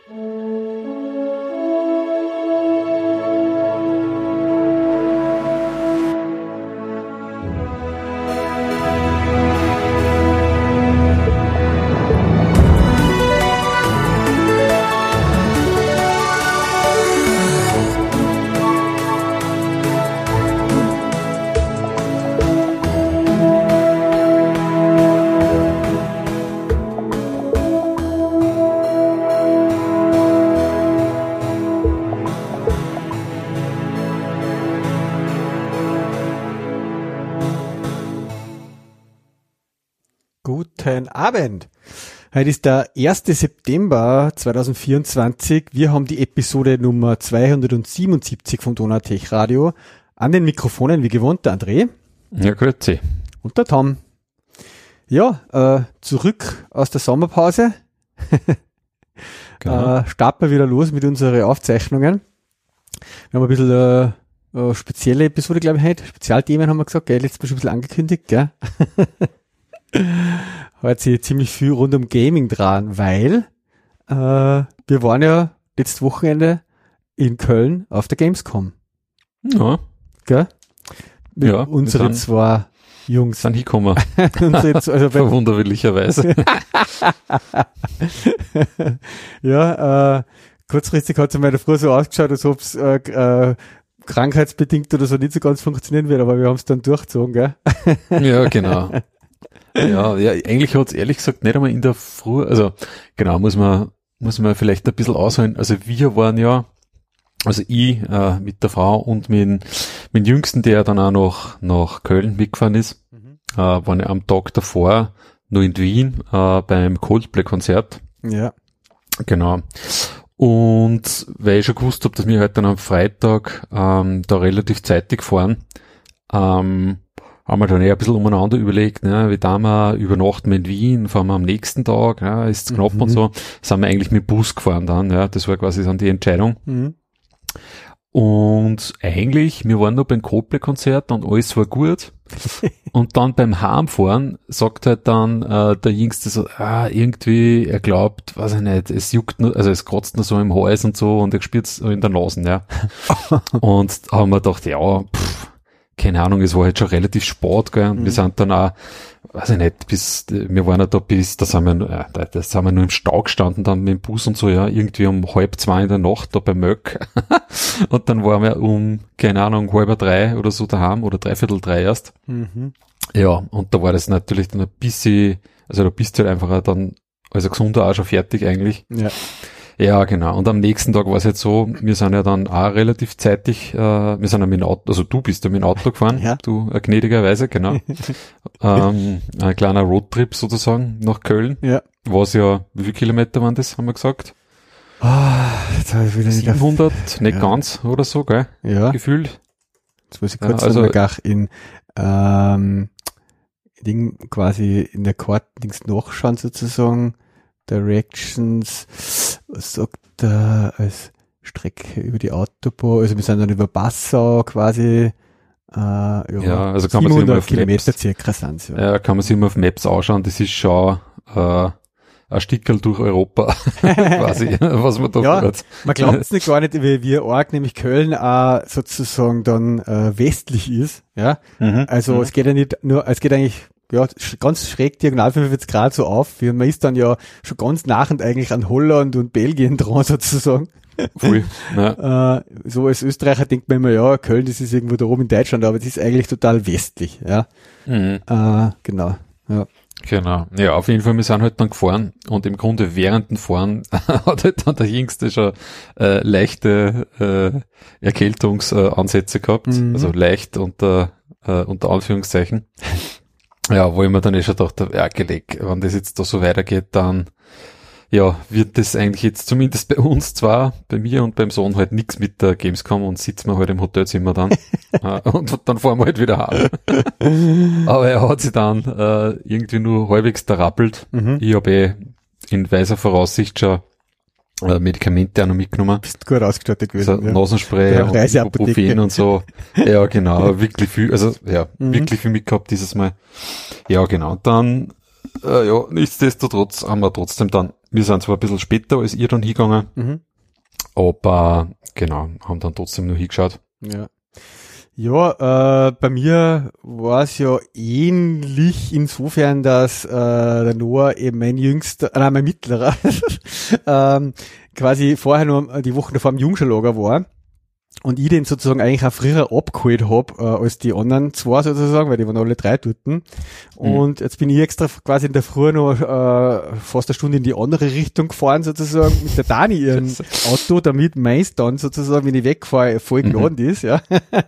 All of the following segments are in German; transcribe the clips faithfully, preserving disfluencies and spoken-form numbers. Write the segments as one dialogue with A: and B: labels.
A: Guten Abend. Heute ist der erster September zweitausendvierundzwanzig. Wir haben die Episode Nummer zweihundertsiebenundsiebzig vom Donautech Radio. An den Mikrofonen wie gewohnt der André.
B: Ja, grüezi.
A: Und der Tom. Ja, äh, zurück aus der Sommerpause.
B: Genau.
A: äh, starten wir wieder los mit unseren Aufzeichnungen. Wir haben ein bisschen äh, äh, spezielle Episode, glaube ich, heute. Spezialthemen haben wir gesagt, gell? Letztes Mal schon ein bisschen angekündigt, gell? Hat sich ziemlich viel rund um Gaming dran, weil äh, wir waren ja letztes Wochenende in Köln auf der Gamescom.
B: Ja.
A: Gell? Mit
B: Ja,
A: unsere
B: sind,
A: zwei Jungs.
B: sind hingekommen.
A: unsere, also
B: Verwunderlicherweise.
A: ja, äh, kurzfristig hat es in meiner Früh so ausgeschaut, als ob es äh, äh, krankheitsbedingt oder so nicht so ganz funktionieren wird, aber wir haben es dann durchgezogen, gell?
B: Ja, genau. Ja, ja, eigentlich hat es ehrlich gesagt nicht einmal in der Früh, also genau, muss man muss man vielleicht ein bisschen ausholen. Also wir waren ja, also ich äh, mit der Frau und mit, mit dem Jüngsten, der dann auch noch nach Köln mitgefahren ist, mhm. äh, waren ja am Tag davor noch in Wien äh, beim Coldplay-Konzert.
A: Ja.
B: Genau. Und weil ich schon gewusst habe, dass wir halt dann am Freitag ähm, da relativ zeitig fahren, ähm, haben wir dann eher ein bisschen umeinander überlegt, ne, wie da wir übernachten wir in Wien, fahren wir am nächsten Tag, ja, ist knapp mhm. und so, sind wir eigentlich mit dem Bus gefahren dann, ja, das war quasi dann die Entscheidung. Mhm. Und eigentlich, wir waren noch beim Coldplay-Konzert und alles war gut. Und dann beim Heimfahren sagt halt dann äh, der Jüngste so, ah, irgendwie, er glaubt, weiß ich nicht, es juckt nur, also es kratzt nur so im Hals und so und er spürt es in der Nase, ja. Und haben wir gedacht, ja, pff, keine Ahnung, es war halt schon relativ spät, gell, und mhm. wir sind dann auch, weiß ich nicht, bis, wir waren ja da bis, da sind wir, äh, da, da sind wir nur im Stau gestanden, dann mit dem Bus und so, ja, irgendwie um halb zwei in der Nacht da bei Möck. Und dann waren wir um, keine Ahnung, halb drei oder so daheim, oder dreiviertel drei erst. Mhm. Ja, und da war das natürlich dann ein bisschen, also da bist du halt einfach auch dann, also gesunder auch schon fertig eigentlich.
A: Ja.
B: Ja, genau. Und am nächsten Tag war es jetzt so, wir sind ja dann auch relativ zeitig, äh, wir sind ja mit dem Auto, also du bist ja mit dem Auto gefahren,
A: ja.
B: du äh, gnädigerweise, genau. ähm, ein kleiner Roadtrip sozusagen nach Köln.
A: Ja.
B: Was ja, wie viele Kilometer waren das, haben wir gesagt?
A: Oh, jetzt habe ich wieder nicht
B: siebenhundert,
A: auf,
B: nicht
A: ja.
B: ganz oder so, gell?
A: Ja.
B: Gefühlt.
A: Jetzt muss ich kurz
B: ja, also
A: nochmal in, ähm, Ding, quasi in der Kartendings nachschauen sozusagen. Directions, was sagt da als Strecke über die Autobahn, also wir sind dann über Passau quasi, äh, ja,
B: ja, also kann man sich immer auf
A: Kilometer
B: Maps,
A: circa sind, ja.
B: ja, kann man sich immer auf Maps anschauen, das ist schon, äh, ein Stickerl durch Europa, quasi, was man da
A: ja,
B: hat.
A: Man glaubt es nicht gar nicht, wie, wie arg nämlich Köln auch sozusagen dann äh, westlich ist, ja, mhm. also mhm. es geht ja nicht nur, es geht eigentlich ja, ganz schräg diagonal fünfundvierzig Grad so auf. Man ist dann ja schon ganz nachend eigentlich an Holland und Belgien dran sozusagen.
B: Voll. Ja.
A: äh, so als Österreicher denkt man immer, ja, Köln, das ist irgendwo da oben in Deutschland, aber das ist eigentlich total westlich, ja. Mhm. Äh, genau, ja.
B: Genau. Ja, auf jeden Fall, wir sind halt dann gefahren und im Grunde während dem Fahren hat halt dann der Jüngste schon äh, leichte äh, Erkältungsansätze gehabt. Mhm. Also leicht unter, äh, unter Anführungszeichen. Ja, wo ich mir dann eh schon dachte, ja, gelegt, wenn das jetzt da so weitergeht, dann, ja, wird das eigentlich jetzt zumindest bei uns zwar, bei mir und beim Sohn halt nichts mit der Gamescom und sitzen wir halt im Hotelzimmer dann und dann fahren wir halt wieder heim. Aber er hat sich dann äh, irgendwie nur halbwegs darappelt. Mhm. Ich habe eh in weiser Voraussicht schon äh, Medikamente auch noch mitgenommen.
A: Bist gut ausgestattet gewesen.
B: Also ja. Nasenspray und Ibuprofen und so. Ja, genau, wirklich viel, also ja, mhm. wirklich viel mitgehabt dieses Mal. Ja, genau. Dann, äh, ja, nichtsdestotrotz haben wir trotzdem dann wir sind zwar ein bisschen später als ihr dann hingegangen,
A: Mhm.
B: aber genau, haben dann trotzdem nur hingeschaut.
A: Ja. Ja, äh, bei mir war es ja ähnlich insofern, dass äh, der Noah eben mein jüngster, äh, nein, mein mittlerer, ähm, quasi vorher noch die Woche davor im Jungschulager war und ich den sozusagen eigentlich auch früher abgeholt hab äh, als die anderen zwei sozusagen, weil die waren alle drei dort. Und jetzt bin ich extra quasi in der Früh noch äh, fast eine Stunde in die andere Richtung gefahren sozusagen mit der Dani ihrem Auto, damit meins dann sozusagen, wenn ich wegfahre, voll geladen mhm. ist, ja.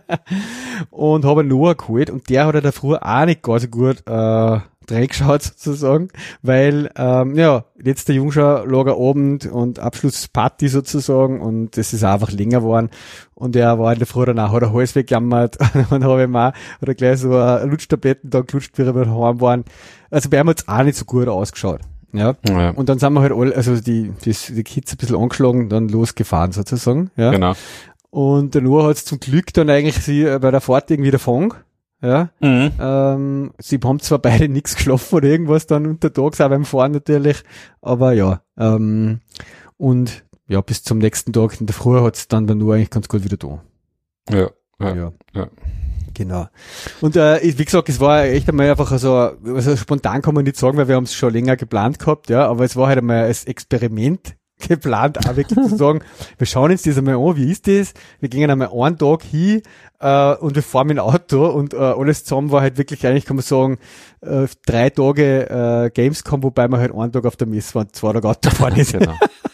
A: Und habe einen Noah geholt und der hat ja der Früh auch nicht ganz so gut äh, reingeschaut sozusagen, weil ähm, ja, letzter Jungschulagerabend und Abschlussparty sozusagen und das ist einfach länger geworden und er war in der Früh danach, hat er alles weggejammert und habe ihm auch, hat er gleich so eine Lutschtabletten da gelutscht, wie wir daheim waren. Also bei ihm hat's auch nicht so gut ausgeschaut. Ja. ja. Und dann sind wir halt alle, also die, die, die Kids ein bisschen angeschlagen, dann losgefahren sozusagen. Ja.
B: Genau.
A: Und der Noah hat's zum Glück dann eigentlich sie bei der Fahrt irgendwie davon. Ja, mhm. ähm, sie haben zwar beide nichts geschlafen oder irgendwas dann untertags, auch beim Fahren natürlich, aber ja, ähm, und ja, bis zum nächsten Tag in der Früh hat's dann dann nur eigentlich ganz gut wieder da.
B: Ja, ja, ja. ja.
A: Genau. Und äh, wie gesagt, es war echt einmal einfach so, also spontan kann man nicht sagen, weil wir haben es schon länger geplant gehabt, ja, aber es war halt einmal als Experiment geplant, auch wirklich zu sagen, wir schauen uns das einmal an, wie ist das? Wir gehen einmal einen Tag hin äh, und wir fahren mit dem Auto und äh, alles zusammen war halt wirklich eigentlich, kann man sagen, äh, drei Tage äh, Gamescom, wobei wir halt einen Tag auf der Messe waren, zwei Tage Auto fahren ist.
B: Genau.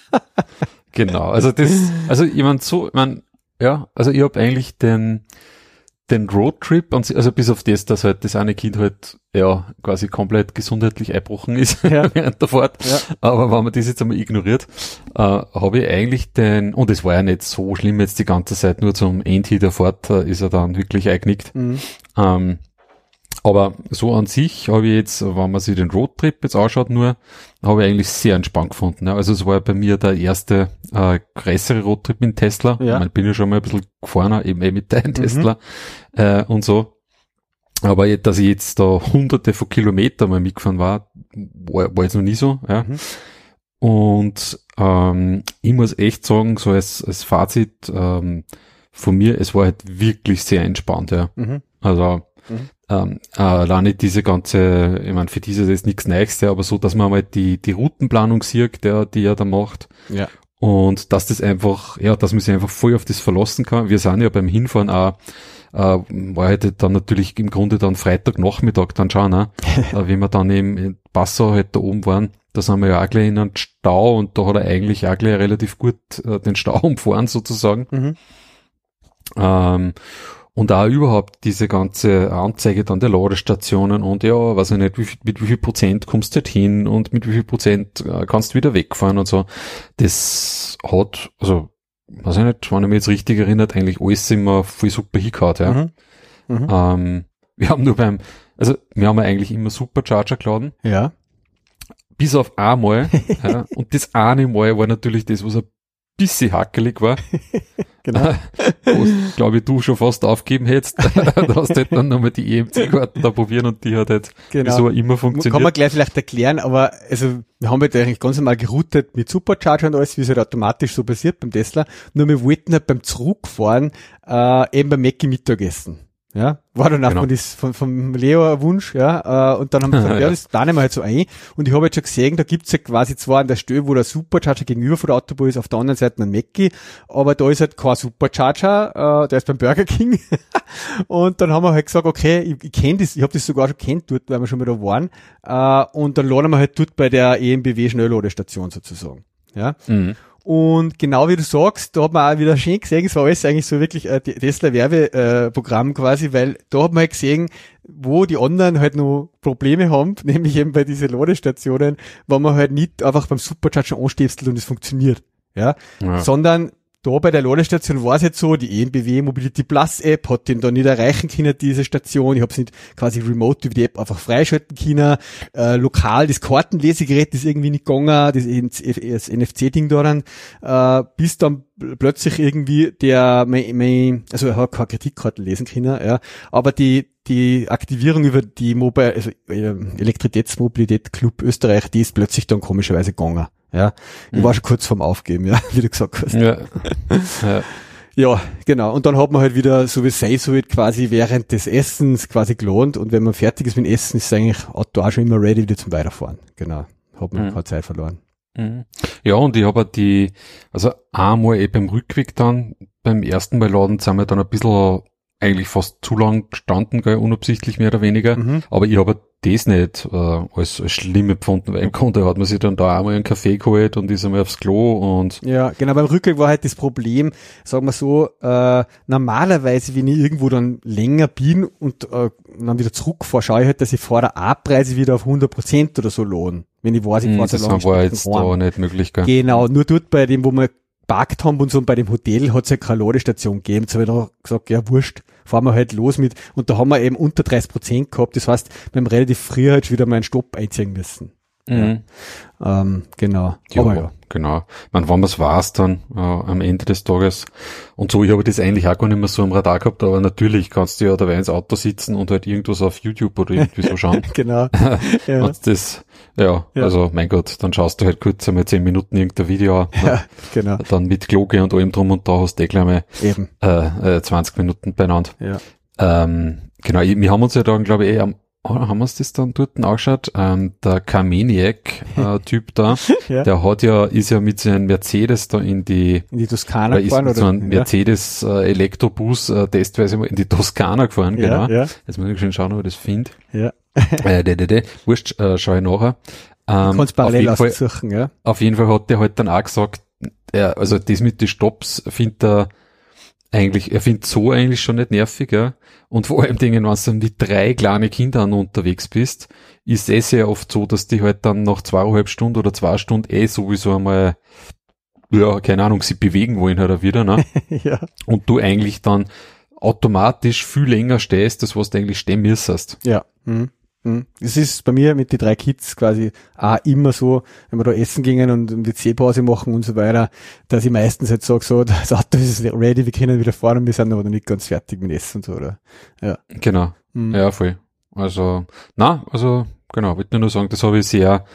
B: Genau, also das, also ich mein so, ich mein, ja, also ich habe eigentlich den den Roadtrip, also bis auf das, dass halt das eine Kind halt ja quasi komplett gesundheitlich eingebrochen ist ja. während der Fahrt, ja. aber wenn man das jetzt einmal ignoriert, äh, habe ich eigentlich den, und es war ja nicht so schlimm jetzt die ganze Zeit, nur zum Ende der Fahrt äh, ist er dann wirklich eingeknickt. Mhm. Ähm, aber so an sich habe ich jetzt, wenn man sich den Roadtrip jetzt anschaut, nur, habe ich eigentlich sehr entspannt gefunden. Ja. Also es war bei mir der erste äh, größere Roadtrip mit Tesla. Ja. Ich mein, bin ja schon mal ein bisschen gefahren, eben eh mit deinem mhm. Tesla äh, und so. Aber jetzt, dass ich jetzt da hunderte von Kilometern mal mitgefahren war, war, war jetzt noch nie so. Ja. Mhm. Und ähm, ich muss echt sagen, so als, als Fazit ähm, von mir, es war halt wirklich sehr entspannt. Ja. Mhm. Also Mhm. Ähm, äh, alleine diese ganze, ich meine, für diese ist das nichts Neues, aber so, dass man mal die die Routenplanung sieht, der, die er da macht. Ja. Und dass das einfach, ja, dass man sich einfach voll auf das verlassen kann. Wir sind ja beim Hinfahren auch, äh, war halt dann natürlich im Grunde dann Freitagnachmittag dann schon, ne? äh, wie wir dann eben in Passau halt da oben waren, da sind wir ja auch gleich in einen Stau und da hat er eigentlich auch gleich relativ gut äh, den Stau umfahren sozusagen. Mhm. Ähm, Und auch überhaupt diese ganze Anzeige dann der Ladestationen und ja, weiß ich nicht, wie viel, mit wie viel Prozent kommst du halt hin und mit wie viel Prozent äh, kannst du wieder wegfahren und so. Das hat, also, weiß ich nicht, wenn ich mich jetzt richtig erinnert, eigentlich alles immer voll super hingehauen, ja. Mhm. Mhm. Ähm, wir haben nur beim, also, wir haben ja eigentlich immer Supercharger geladen.
A: Ja.
B: Bis auf einmal, ja, und das eine Mal war natürlich das, was ein bisschen hackelig war. Genau. Wo, glaube ich, du schon fast aufgeben hättest. Da hast du halt dann nochmal die E M C-Karten da probieren und die hat halt genau. so immer funktioniert.
A: Kann man gleich vielleicht erklären, aber also wir haben halt eigentlich ganz normal geroutet mit Supercharger und alles, wie es halt automatisch so passiert beim Tesla. Nur wir wollten halt beim Zurückfahren äh, eben beim Mackie Mittagessen. Ja, war dann auch genau. von, das, von, vom Leo ein Wunsch, ja, äh, und dann haben wir gesagt, ja, das planen wir halt so ein. Und ich habe jetzt schon gesehen, da gibt's ja quasi zwar an der Stelle, wo der Supercharger gegenüber von der Autobahn ist, auf der anderen Seite ein Mackie, aber da ist halt kein Supercharger, äh, der ist beim Burger King. Und dann haben wir halt gesagt, okay, ich, ich kenne das, ich habe das sogar schon kennt dort, weil wir schon mal da waren, äh, und dann laden wir halt dort bei der E M B W Schnellladestation sozusagen, ja. Mhm. Und genau wie du sagst, da hat man auch wieder schön gesehen, es war alles eigentlich so wirklich ein Tesla-Werbeprogramm äh, quasi, weil da hat man halt gesehen, wo die anderen halt noch Probleme haben, nämlich eben bei diesen Ladestationen, wo man halt nicht einfach beim Supercharger anstöpselt und es funktioniert, ja, ja. sondern da bei der Ladestation war es jetzt so, die E M B W Mobility Plus App hat den da nicht erreichen können, diese Station. Ich habe es nicht quasi remote über die App einfach freischalten können. Äh, lokal, das Kartenlesegerät ist irgendwie nicht gegangen, das, das N F C-Ding da dann, äh, bis dann plötzlich irgendwie der, mein, mein, also er hat keine Kreditkarten lesen können, ja, aber die, die Aktivierung über die Mobile, also äh, Elektrizitätsmobilität Club Österreich, die ist plötzlich dann komischerweise gegangen. Ja, ich
B: Mhm.
A: war schon kurz vorm Aufgeben, ja, wie du gesagt hast.
B: Ja. ja.
A: Ja, genau. Und dann hat man halt wieder, so wie es sein soll, quasi während des Essens quasi gelohnt. Und wenn man fertig ist mit dem Essen, ist eigentlich Auto auch schon immer ready wieder zum Weiterfahren. Genau. Hat man
B: Mhm.
A: keine Zeit verloren.
B: Mhm. Ja, und ich habe die, also einmal eh beim Rückweg dann, beim ersten Mal laden, sind wir dann ein bisschen eigentlich fast zu lang gestanden, gell, unabsichtlich mehr oder weniger.
A: Mhm.
B: Aber ich habe das nicht äh, als, als schlimm empfunden, weil im Grunde hat man sich dann da einmal einen Kaffee geholt und ist einmal aufs Klo und
A: Ja, genau, beim Rückweg war halt das Problem, sagen wir so, äh, normalerweise, wenn ich irgendwo dann länger bin und äh, dann wieder zurückfahre, schaue ich halt, dass ich vor der Abreise wieder auf hundert Prozent oder so lohne. Wenn ich weiß, ich
B: mh,
A: fahre so
B: das
A: lange
B: war
A: Strecken
B: jetzt
A: heim.
B: da nicht möglich, gell?
A: Genau, nur dort bei dem, wo wir geparkt haben und so, und bei dem Hotel hat es ja keine Ladestation gegeben. Jetzt habe ich da gesagt, ja wurscht, fahren wir halt los mit. Und da haben wir eben unter dreißig Prozent gehabt. Das heißt, wir haben relativ früh halt wieder mal einen Stopp einziehen müssen.
B: Mhm.
A: Ja. Ähm, genau.
B: Ja,
A: Aber ja.
B: genau. Man, wenn man es weiß dann äh, am Ende des Tages. Und so, ich habe das eigentlich auch gar nicht mehr so am Radar gehabt, aber natürlich kannst du ja dabei ins Auto sitzen und halt irgendwas auf YouTube oder irgendwie so schauen.
A: Genau. Ja.
B: Und das, ja,
A: Ja.
B: also mein Gott, dann schaust du halt kurz einmal zehn Minuten irgendein Video an,
A: Ja, genau.
B: dann mit Kloge und allem drum und da hast du eh gleich mal
A: Eben.
B: äh, äh, zwanzig Minuten beieinander.
A: Ja.
B: Ähm, genau, ich, wir haben uns ja dann, glaube ich, eh am oh, haben wir uns das dann dort angeschaut? Ähm, der Carmaniac-Typ da,
A: Ja.
B: der hat ja, ist ja mit seinem Mercedes da in die,
A: In die Toskana
B: oder ist
A: gefahren,
B: mit
A: oder?
B: so einem
A: Ja.
B: Mercedes äh, Elektrobus äh, testweise mal in die Toskana gefahren,
A: Ja,
B: genau.
A: ja,
B: Jetzt muss ich schon schauen, ob ich das finde.
A: ja.
B: äh, de, de, de. Wurscht, äh, schau ich nachher. Ähm,
A: Du kannst
B: auf,
A: parallel
B: jeden Fall,
A: aussuchen, ja.
B: auf jeden Fall hat der halt dann auch gesagt, er, also das mit den Stops findet er eigentlich, er findet so eigentlich schon nicht nervig, ja. Und vor allem Dingen, wenn du mit drei kleine Kindern unterwegs bist, ist es sehr oft so, dass die halt dann nach zweieinhalb Stunden oder zwei Stunden eh sowieso einmal, ja, keine Ahnung, sie bewegen wollen halt auch wieder, ne?
A: Ja.
B: Und du eigentlich dann automatisch viel länger stehst, als was du eigentlich stehen müsstest.
A: Ja. Mhm. Mhm. Es ist bei mir mit den drei Kids quasi auch immer so, wenn wir da essen gingen und eine W C-Pause machen und so weiter, dass ich meistens jetzt sage, so, das Auto ist ready, wir können wieder fahren und wir sind aber noch nicht ganz fertig mit Essen und so, oder? Ja.
B: Genau.
A: Mhm.
B: Ja, voll. Also, na, also, genau, wollte nur sagen, das habe ich sehr,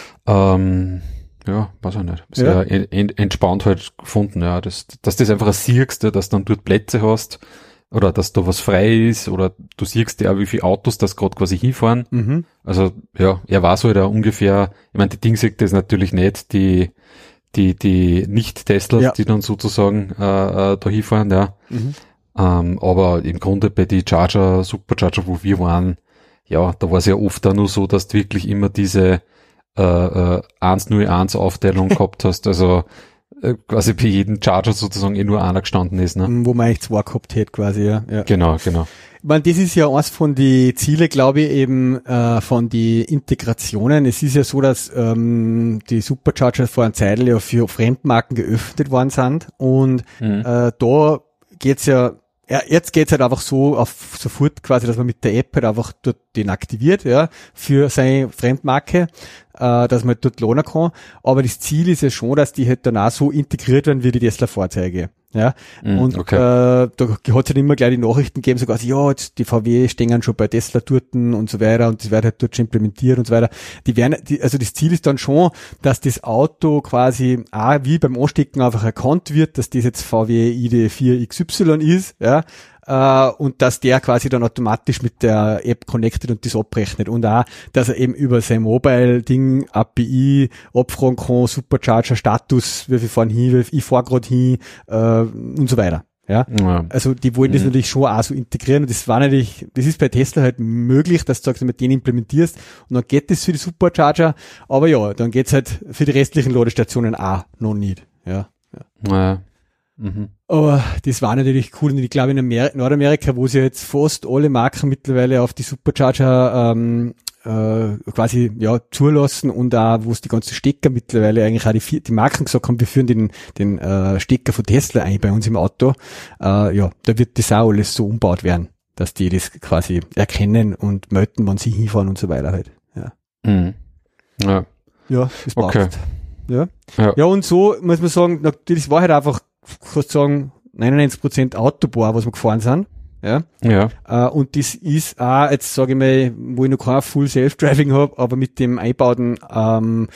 B: ähm, ja, weiß ich nicht, sehr
A: Ja.
B: en, en, entspannt halt gefunden, ja, dass, dass das einfach siehst, ja, dass dann dort Plätze hast, oder dass da was frei ist, oder du siehst ja, wie viele Autos das gerade quasi hinfahren.
A: Mhm.
B: Also, ja, er weiß halt auch ungefähr, ich meine, die Ding sieht das natürlich nicht, die, die, die Nicht-Teslas,
A: Ja.
B: die dann sozusagen, äh, äh da hinfahren, ja.
A: Mhm.
B: Ähm, aber im Grunde bei die Charger, Supercharger, wo wir waren, ja, da war es ja oft auch nur so, dass du wirklich immer diese äh, äh, eins null eins Aufteilung gehabt hast, also äh, quasi bei jedem Charger sozusagen eh nur einer gestanden ist, ne?
A: Wo man eigentlich zwei gehabt hätte, quasi, ja. ja.
B: Genau, genau.
A: Ich meine, das ist ja eins von die Ziele, glaube ich, eben äh, von die Integrationen. Es ist ja so, dass ähm, die Supercharger vor einer Zeit ja für Fremdmarken geöffnet worden sind und
B: Mhm.
A: äh, da geht's ja, ja, jetzt geht's halt einfach so auf sofort quasi, dass man mit der App halt einfach dort den aktiviert, ja, für seine Fremdmarke, äh, dass man halt dort lohnen kann. Aber das Ziel ist ja schon, dass die halt dann auch so integriert werden wie die Tesla-Fahrzeuge. Ja,
B: Mhm,
A: und
B: okay.
A: äh, da hat es halt immer gleich die Nachrichten gegeben, so quasi, ja, jetzt die V W stehen schon bei Tesla dort und so weiter und das wird halt dort schon implementiert und so weiter. Die werden, die, also das Ziel ist dann schon, dass das Auto quasi auch wie beim Anstecken einfach erkannt wird, dass das jetzt V W I D vier X Y ist, ja, äh, und dass der quasi dann automatisch mit der App connected und das abrechnet und auch, dass er eben über sein Mobile-Ding A P I abfragen kann, Supercharger-Status, wie viel fahren hin, wie viel ich fahr grad hin, äh, und so weiter. Ja,
B: Ja.
A: also die wollen das
B: Mhm.
A: natürlich schon auch so integrieren und das war natürlich, das ist bei Tesla halt möglich, dass du sagst, mit denen implementierst und dann geht das für die Supercharger, aber ja, dann geht's halt für die restlichen Ladestationen auch noch nicht. Ja.
B: Ja. Mhm.
A: Aber das war natürlich cool und ich glaube in Amer- Nordamerika, wo sie jetzt fast alle Marken mittlerweile auf die Supercharger ähm, äh, quasi ja zulassen und auch wo es die ganzen Stecker mittlerweile eigentlich auch die, vier- die Marken gesagt haben, wir führen den den äh, Stecker von Tesla ein bei uns im Auto, äh, ja, da wird das auch alles so umbaut werden, dass die das quasi erkennen und melden, wann sie hinfahren und so weiter halt. Ja,
B: Mhm. Ja.
A: ja das passt.
B: Okay.
A: Ja.
B: Ja.
A: Ja, und so muss man sagen, das war halt einfach, kannst sagen, neunundneunzig Prozent Autobahn, was wir gefahren sind. Ja.
B: Ja.
A: Äh, und das ist auch, jetzt sage ich mal, wo ich noch kein Full Self-Driving habe, aber mit dem einbauten ähm,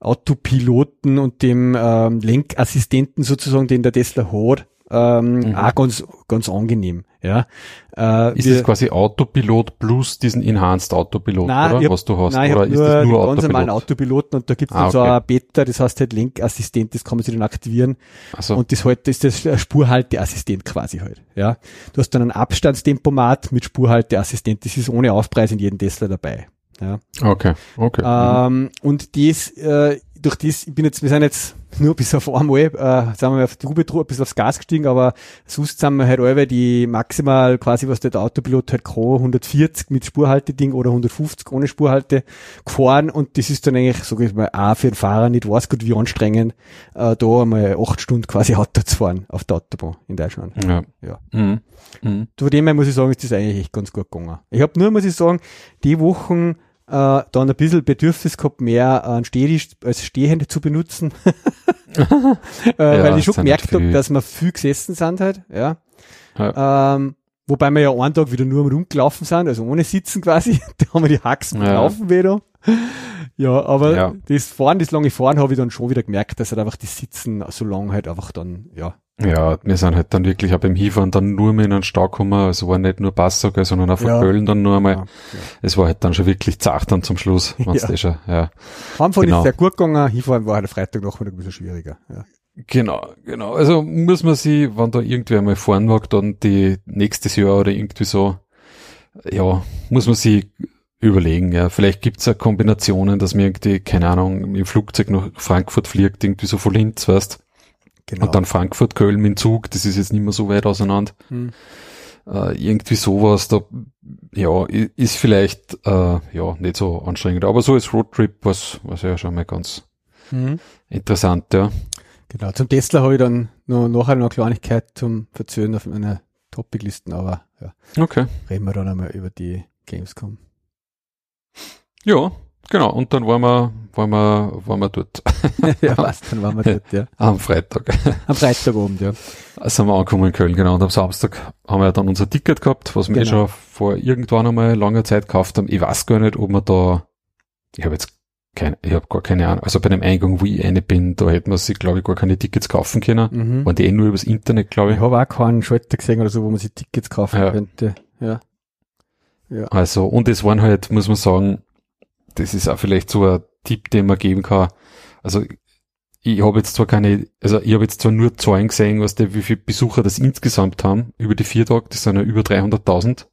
A: Autopiloten und dem ähm, Lenkassistenten sozusagen, den der Tesla hat, ähm, mhm. auch ganz, ganz angenehm, ja. Äh,
B: ist das quasi Autopilot plus diesen Enhanced Autopilot,
A: nein,
B: oder?
A: Hab,
B: was du hast?
A: Nein,
B: oder
A: ich
B: ist
A: nur
B: das nur
A: den ganz
B: Autopilot?
A: normalen Autopiloten und da gibt's
B: ah,
A: dann so
B: okay.
A: ein Beta, das heißt halt Lenkassistent, das kann man sich dann aktivieren.
B: Ach so.
A: Und das halt, das ist das Spurhalteassistent quasi halt, ja. Du hast dann einen Abstandstempomat mit Spurhalteassistent, das ist ohne Aufpreis in jedem Tesla dabei, ja.
B: Okay, okay.
A: Ähm, mhm. Und das, äh, durch das, ich bin jetzt, wir sind jetzt nur bis auf einmal, äh, sind wir auf die Tube ein bisschen aufs Gas gestiegen, aber sonst sind wir halt alle die maximal quasi, was der Autopilot halt kann, hundertvierzig mit Spurhalteding oder hundertfünfzig ohne Spurhalte gefahren und das ist dann eigentlich, sag ich mal, auch für den Fahrer nicht weiß gut wie anstrengend, äh, da einmal acht Stunden quasi Auto zu fahren auf der Autobahn in Deutschland.
B: Ja.
A: ja.
B: Mhm. Mhm.
A: Von dem her muss ich sagen, ist das eigentlich echt ganz gut gegangen. Ich habe nur, muss ich sagen, die Wochen äh, dann ein bisschen Bedürfnis gehabt, mehr äh, Stehtisch als Stehhände zu benutzen. äh, ja, weil ich schon gemerkt habe, dass wir viel gesessen sind halt, ja. ja. Ähm, wobei wir ja einen Tag wieder nur rumgelaufen sind, also ohne Sitzen quasi. Da haben wir die Haxen ja. laufen wieder. Ja, aber ja. das Fahren, das lange Fahren habe ich dann schon wieder gemerkt, dass halt einfach die Sitzen so lang halt einfach dann, ja.
B: Ja, wir sind halt dann wirklich auch beim Hinfahren dann nur mehr in einen Stau gekommen, also war nicht nur Passau, sondern auch von ja. Köln dann nur einmal. Ja, ja. Es war halt dann schon wirklich zart dann zum Schluss, wenn's ja. das schon, ja.
A: Heimfahren genau. ist sehr gut gegangen, Hinfahren war halt Freitag Nachmittag ein bisschen schwieriger, ja.
B: Genau, genau. Also muss man sich, wenn da irgendwer mal fahren mag, dann die nächstes Jahr oder irgendwie so, ja, muss man sich überlegen, ja. Vielleicht gibt's ja Kombinationen, dass man irgendwie, keine Ahnung, im Flugzeug nach Frankfurt fliegt, irgendwie so von Linz, weißt. Genau. Und dann Frankfurt, Köln mit dem Zug, das ist jetzt nicht mehr so weit auseinander. Hm. Äh, irgendwie sowas, da, ja, ist vielleicht, äh, ja, nicht so anstrengend. Aber so als Roadtrip, was, was ja schon mal ganz hm. interessant, ja.
A: Genau, zum Tesla habe ich dann noch nachher noch eine Kleinigkeit zum Verzögern auf meiner Topic-Listen, aber ja.
B: Okay.
A: Reden wir dann einmal über die Gamescom.
B: Ja, genau. Und dann waren wir, waren wir, waren wir dort.
A: Ja, was, dann waren wir dort, ja.
B: Am Freitag.
A: Am Freitagabend, ja.
B: Also sind wir angekommen in Köln, genau. Und am Samstag haben wir dann unser Ticket gehabt, was wir genau. schon vor irgendwann einmal langer Zeit gekauft haben. Ich weiß gar nicht, ob wir da, ich habe jetzt keine, ich habe gar keine Ahnung. Also bei dem Eingang, wo ich eine bin, da hätten wir sich, glaube ich, gar keine Tickets kaufen können. Mhm. Waren die eh nur übers Internet, glaube ich.
A: Ich habe auch keinen Schalter gesehen oder so, wo man sich Tickets kaufen ja. könnte. Ja. Ja.
B: Also, und es waren halt, muss man sagen, das ist auch vielleicht so ein Tipp, den man geben kann. Also, ich habe jetzt zwar keine, also ich habe jetzt zwar nur Zahlen gesehen, was der, wie viele Besucher das insgesamt haben, über die vier Tage, das sind ja über dreihunderttausend.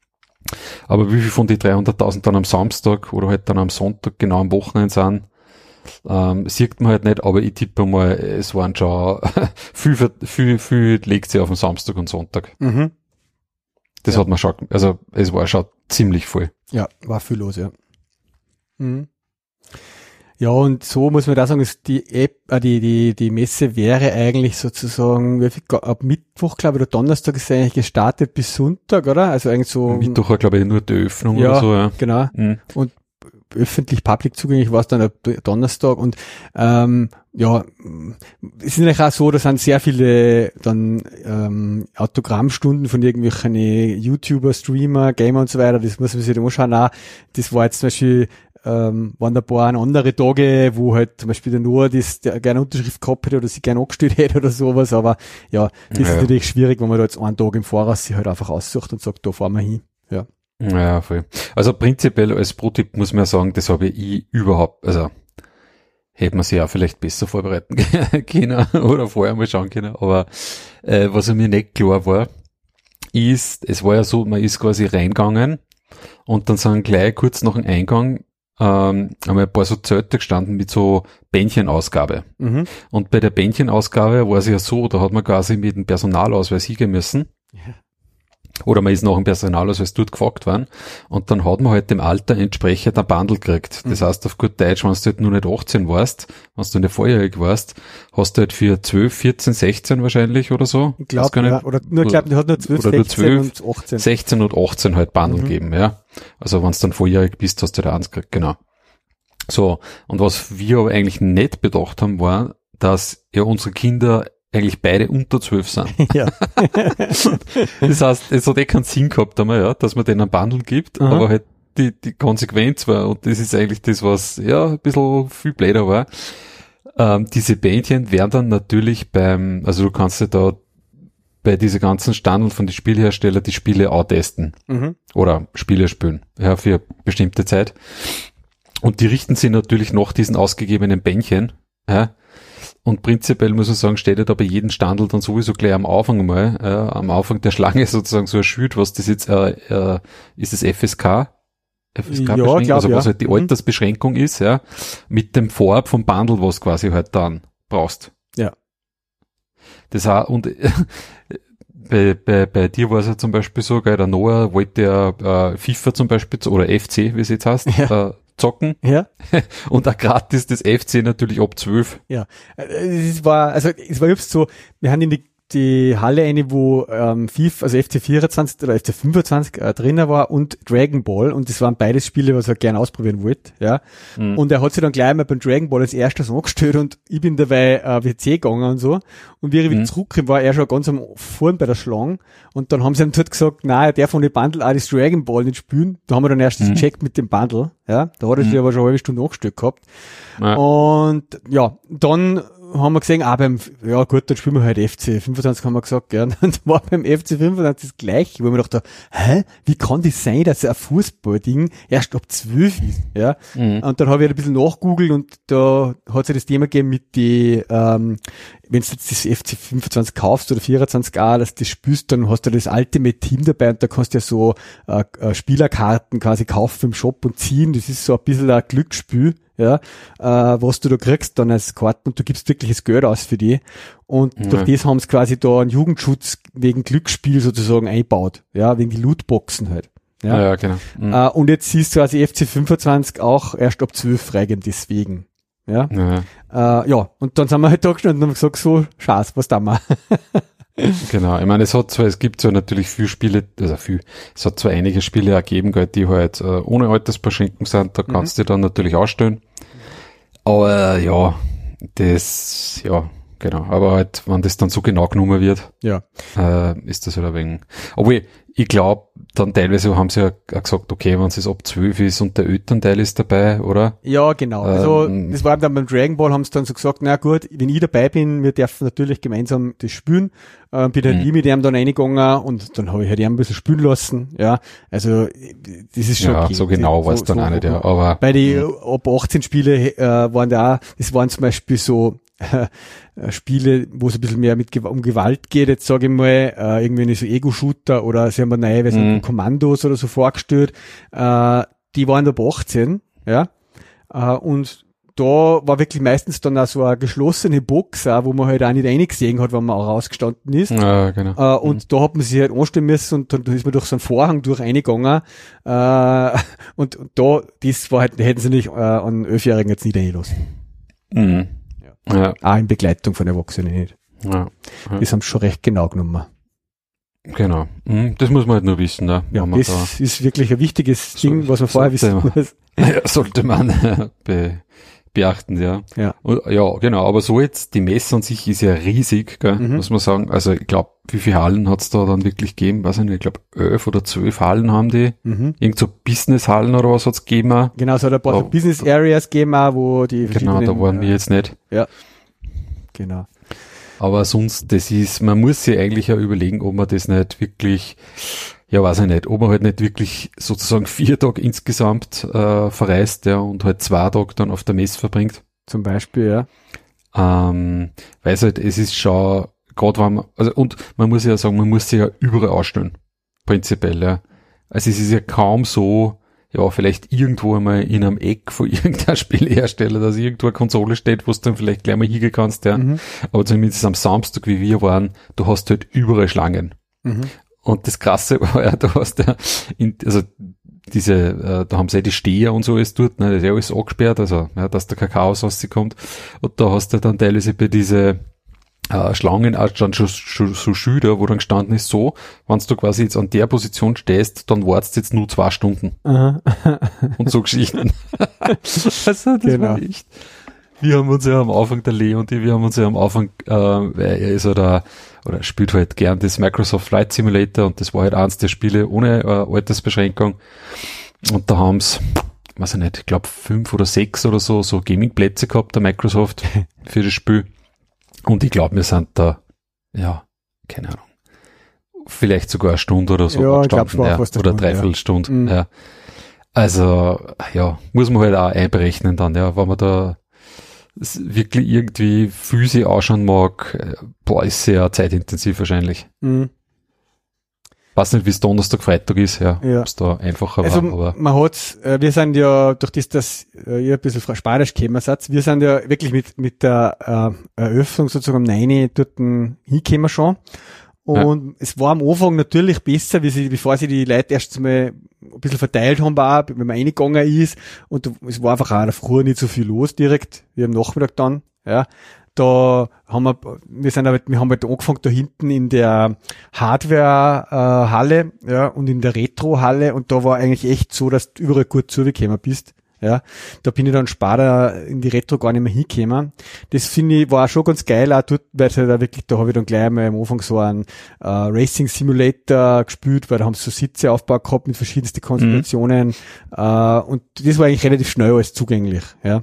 B: Aber wie viel von die dreihunderttausend dann am Samstag oder halt dann am Sonntag genau am Wochenende sind, ähm, sieht man halt nicht, aber ich tippe mal, es waren schon viel, viel, viel legt sich auf den Samstag und Sonntag. Mhm. Das ja. hat man schon, also es war schon ziemlich voll.
A: Ja, war viel los, ja. Mhm. Ja, und so muss man da sagen, ist die App, äh, die, die, die Messe wäre eigentlich sozusagen, wie viel, ab Mittwoch, glaube ich, oder Donnerstag ist eigentlich gestartet bis Sonntag, oder? Also eigentlich so.
B: Mittwoch war, glaube ich, nur die Öffnung
A: ja,
B: oder so, ja.
A: Genau. Mhm. Und öffentlich, public zugänglich war es dann ab Donnerstag und, ähm, ja, es ist natürlich auch so, da sind sehr viele dann, ähm, Autogrammstunden von irgendwelchen YouTuber, Streamer, Gamer und so weiter, das muss man sich dann anschauen auch. Das war jetzt zum Beispiel, ähm, waren da ein paar andere Tage, wo halt zum Beispiel der Noah das der gerne Unterschrift gehabt hätte oder sie gerne angestellt hätte oder sowas, aber ja, das ja. ist natürlich schwierig, wenn man da jetzt einen Tag im Voraus sich halt einfach aussucht und sagt, da fahren wir hin, ja.
B: Ja, voll. Also prinzipiell als Pro-Tipp muss man ja sagen, das habe ich überhaupt, also hätte man sich ja vielleicht besser vorbereiten können oder vorher mal schauen können, aber äh, was mir nicht klar war, ist, es war ja so, man ist quasi reingegangen und dann sind gleich kurz nach dem Eingang ähm, haben ein paar so Zelte gestanden mit so Bändchenausgabe. Mhm. Und bei der Bändchenausgabe war es ja so, da hat man quasi mit dem Personalausweis hingehen müssen. Ja. Oder man ist nach dem Personalausweis dort gefragt worden. Und dann hat man halt dem Alter entsprechend ein Bundle gekriegt. Das mhm. heißt auf gut Deutsch, wenn du halt nur nicht achtzehn warst, wenn du nicht volljährig warst, hast du halt für zwölf, vierzehn, sechzehn wahrscheinlich oder so.
A: Ich glaube, ja. Oder nur, ich glaube, die hat nur zwölf, oder sechzehn und achtzehn.
B: sechzehn und achtzehn halt Bundle mhm. gegeben, ja. Also wenn du dann volljährig bist, hast du da eins gekriegt, genau. So. Und was wir aber eigentlich nicht bedacht haben, war, dass ja unsere Kinder eigentlich beide unter zwölf sind. Ja. Das heißt, es hat eh keinen Sinn gehabt einmal, ja, dass man denen einen Bundle gibt, Aha. aber halt die, die Konsequenz war, und das ist eigentlich das, was ja ein bisschen viel bläder war. Ähm, diese Bändchen werden dann natürlich beim, also du kannst ja da bei diese ganzen Standeln von den Spielherstellern die Spiele auch testen. Mhm. Oder Spiele spielen. Ja, für bestimmte Zeit. Und die richten sich natürlich nach diesen ausgegebenen Bändchen. Ja. Und prinzipiell muss man sagen, steht ja da bei jedem Standel dann sowieso gleich am Anfang mal, äh, am Anfang der Schlange sozusagen so ein Schild, was das jetzt, äh, äh, ist das F S K? F S K-Beschränkung, ja, also was ja. halt die mhm. Altersbeschränkung ist, ja, mit dem Farb vom Bundle, was quasi halt dann brauchst.
A: Ja.
B: Das auch, und äh, bei, bei, bei dir war es ja zum Beispiel so, gell, der Noah wollte ja äh, FIFA zum Beispiel, oder F C, wie es jetzt heißt, ja. äh, zocken.
A: Ja.
B: Und auch gratis das F C natürlich ab zwölf.
A: Ja. Es war, also, es war just so, wir haben in die, die Halle eine, wo, ähm, FIFA, also F C vierundzwanzig oder F C fünfundzwanzig äh, drinnen war und Dragon Ball, und das waren beides Spiele, was er gerne ausprobieren wollte, ja. Mhm. Und er hat sich dann gleich mal beim Dragon Ball als erstes angestellt, und ich bin dabei, äh, W C gegangen und so. Und wie ich wieder mhm. zurückkam, war er schon ganz am Vorn bei der Schlange. Und dann haben sie ihm dort gesagt, nein, er darf von dem Bundle auch das Dragon Ball nicht spielen. Da haben wir dann erst das mhm. gecheckt mit dem Bundle, ja. Da hat er sich mhm. aber schon eine halbe Stunde angestellt gehabt. Ja. Und, ja, dann haben wir gesehen, ah, beim, ja gut, dann spielen wir halt F C fünfundzwanzig, haben wir gesagt, ja. Und dann war beim F C fünfundzwanzig das Gleiche, wo wir dachten, hä, wie kann das sein, dass ein Fußballding erst ab zwölf ist, ja. Mhm. Und dann habe ich halt ein bisschen nachgoogelt, und da hat sich das Thema gegeben mit die, ähm, wenn du jetzt das F C fünfundzwanzig kaufst oder vierundzwanzig auch, dass du das spielst, dann hast du das Ultimate Team dabei, und da kannst du ja so äh, äh, Spielerkarten quasi kaufen im Shop und ziehen. Das ist so ein bisschen ein Glücksspiel, ja, äh, was du da kriegst dann als Karten, und du gibst wirkliches Geld aus für die. Und ja. durch das haben sie quasi da einen Jugendschutz wegen Glücksspiel sozusagen eingebaut, ja, wegen die Lootboxen halt. Ja,
B: ja, ja genau. Mhm.
A: Äh, und jetzt siehst du quasi F C fünfundzwanzig auch erst ab zwölf freigeben deswegen. Ja. Ja. Äh, ja, und dann sind wir halt da gestanden und haben gesagt, so, Scheiß, was da wir?
B: Genau, ich meine, es hat zwar, es gibt zwar natürlich viele Spiele, also viel, es hat zwar einige Spiele ergeben, die halt äh, ohne Altersbeschränkung sind, da kannst du mhm. dann natürlich ausstellen. Aber äh, ja, das, ja, genau, aber halt, wenn das dann so genau genommen wird,
A: ja,
B: äh, ist das halt ein wenig, obwohl, ich glaube, dann teilweise haben sie ja gesagt, okay, wenn es ab zwölf ist und der Elternteil ist dabei, oder?
A: Ja, genau. Also, ähm, das war dann beim Dragon Ball, haben sie dann so gesagt, na gut, wenn ich dabei bin, wir dürfen natürlich gemeinsam das spielen, äh, bin halt ich mit ihm dann reingegangen, und dann habe ich halt ihn ein bisschen spielen lassen, ja. Also, das ist schon
B: ja,
A: okay.
B: so genau war es dann
A: so,
B: auch nicht, ja, aber.
A: Bei den ab achtzehn Spiele, äh, waren da auch, das waren zum Beispiel so, äh, Spiele, wo es ein bisschen mehr mit um Gewalt geht, jetzt sage ich mal, äh, irgendwie so Ego-Shooter, oder sie haben eine neue Version mhm. Kommandos oder so vorgestellt, äh, die waren ab achtzehn, ja, äh, und da war wirklich meistens dann auch so eine geschlossene Box, auch, wo man halt auch nicht reingesehen hat, wenn man auch rausgestanden ist.
B: Ja, genau.
A: Äh, und mhm. da hat man sich halt anstellen müssen, und dann ist man durch so einen Vorhang durch reingegangen, äh, und, und da, das war halt, hätten sie nicht äh, einen Elfjährigen jetzt nicht reingelassen.
B: Mhm. Ja.
A: Auch in Begleitung von Erwachsenen nicht.
B: Ja. Ja.
A: Das haben sie schon recht genau genommen.
B: Genau. Das muss man halt nur wissen. Ne?
A: Ja, das da ist wirklich ein wichtiges Ding, so, was man vorher wissen muss.
B: Ja, sollte man be, beachten, ja.
A: Ja.
B: Und, ja, genau. Aber so jetzt, die Messe an sich ist ja riesig, gell, mhm. muss man sagen. Also ich glaube, wie viele Hallen hat es da dann wirklich gegeben? Weiß ich nicht, ich glaube elf oder zwölf Hallen haben die. Mhm. Irgend so Business-Hallen oder was hat es gegeben?
A: Genau, es hat ein paar so Business-Areas gegeben, wo die
B: Genau, da waren wir jetzt nicht.
A: Ja, genau.
B: Aber sonst, das ist, man muss sich eigentlich ja überlegen, ob man das nicht wirklich, ja, weiß ich nicht, ob man halt nicht wirklich sozusagen vier Tage insgesamt äh, verreist, ja, und halt zwei Tage dann auf der Messe verbringt.
A: Zum Beispiel, ja.
B: Ähm, weil es halt, es ist schon, gerade wenn man, also, und man muss ja sagen, man muss sich ja überall ausstellen. Prinzipiell, ja. Also es ist ja kaum so, ja, vielleicht irgendwo einmal in einem Eck von irgendeinem Spielhersteller, dass irgendwo eine Konsole steht, wo du dann vielleicht gleich mal hingehen kannst, ja. Mhm. Aber zumindest am Samstag, wie wir waren, du hast halt überall Schlangen. Mhm. Und das Krasse war ja, du hast ja, in, also diese, äh, da haben sie ja die Steher und so alles dort, ne, das ist ja alles angesperrt, also, ja, dass der Kakao rauskommt. Und da hast du dann teilweise bei diese äh, Schlangen auch dann schon, schon so Schilder, wo dann gestanden ist, so, wenn du quasi jetzt an der Position stehst, dann wartest du jetzt nur zwei Stunden. Aha. Und so Geschichten. Also, das genau. war echt. Wir haben uns ja am Anfang, der Leo und ich, wir haben uns ja am Anfang, äh, weil er ist ja da, oder spielt halt gern das Microsoft Flight Simulator, und das war halt eins der Spiele ohne äh, Altersbeschränkung. und da haben's, weiß ich nicht, ich glaube fünf oder sechs oder so, so Gaming-Plätze gehabt, der Microsoft, für das Spiel. Und ich glaube, wir sind da, ja, keine Ahnung, vielleicht sogar eine Stunde oder so
A: ja,
B: gestanden,
A: glaub,
B: ja, oder
A: Stunde,
B: Dreiviertelstunde,
A: ja. Mhm.
B: ja. Also, ja, muss man halt auch einberechnen dann, ja, wenn man da wirklich irgendwie Füße ausschauen mag, boah, ist sehr zeitintensiv wahrscheinlich.
A: Mhm.
B: Weiß nicht, wie es Donnerstag, Freitag ist, ja,
A: Ja.
B: ob es da einfacher
A: Also
B: war, aber.
A: man hat, äh, wir sind ja, durch das, dass äh, ihr ein bisschen fra- Spanisch gekommen seid, wir sind ja wirklich mit mit der äh, Eröffnung sozusagen um neun dort hingekommen schon. Und ja. Es war am Anfang natürlich besser, wie sie, bevor sie die Leute erst mal ein bisschen verteilt haben, auch, wenn man reingegangen ist. Und es war einfach auch in der Früh nicht so viel los direkt, wie am Nachmittag dann, ja. Da haben wir, wir sind halt, wir haben halt angefangen da hinten in der Hardware-Halle, äh, ja, und in der Retro-Halle, und da war eigentlich echt so, dass du überall gut zugekommen bist. Ja, da bin ich dann später in die Retro gar nicht mehr hingekommen. Das finde ich, war auch schon ganz geil, auch dort, weil halt da wirklich, da habe ich dann gleich mal am Anfang so einen äh, Racing Simulator gespielt, weil da haben sie so Sitze aufgebaut gehabt mit verschiedensten Konstellationen, mhm. äh, und das war eigentlich relativ schnell alles zugänglich, ja.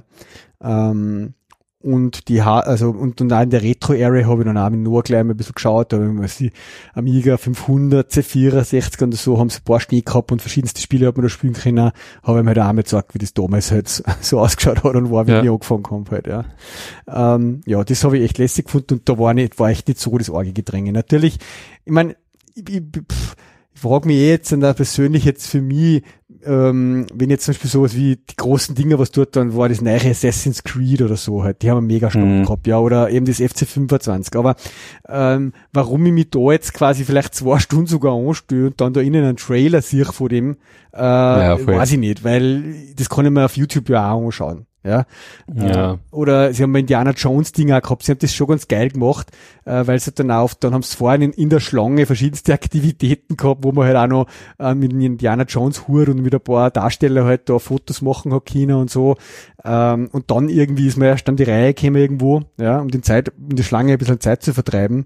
A: Ähm, und die ha also und, und auch in der Retro-Area habe ich dann auch mit Noah gleich mal ein bisschen geschaut, da haben wir die Amiga fünfhundert, C vierundsechzig und so, haben sie ein paar Schnee gehabt und verschiedenste Spiele hat man da spielen können, habe ich mir halt auch mal gesagt, wie das damals halt so ausgeschaut hat und war, wie ja. ich angefangen habe halt, ja. Ähm, ja, das habe ich echt lässig gefunden und da war nicht, war echt nicht so das arge Gedränge. Natürlich, ich meine, ich, ich, ich frage mich eh jetzt und auch persönlich jetzt für mich, ähm, wenn jetzt zum Beispiel sowas wie die großen Dinge, was dort dann war, das neue Assassin's Creed oder so halt, die haben wir mega stark mhm. gehabt, ja, oder eben das F C fünfundzwanzig, aber ähm, warum ich mich da jetzt quasi vielleicht zwei Stunden sogar anstehe und dann da innen einen Trailer sehe von dem, äh, ja, weiß ich nicht, weil das kann ich mir auf YouTube ja auch anschauen. Ja.
B: ja.
A: Äh, oder sie haben mal Indiana Jones Dinger gehabt, sie haben das schon ganz geil gemacht, äh, weil sie dann auf, dann haben sie vorhin in, in der Schlange verschiedenste Aktivitäten gehabt, wo man halt auch noch äh, mit dem Indiana Jones Hut und mit ein paar Darsteller halt da Fotos machen hat können und so. Ähm, und dann irgendwie ist man erst an die Reihe gekommen irgendwo, ja, um den Zeit, um die Schlange ein bisschen Zeit zu vertreiben.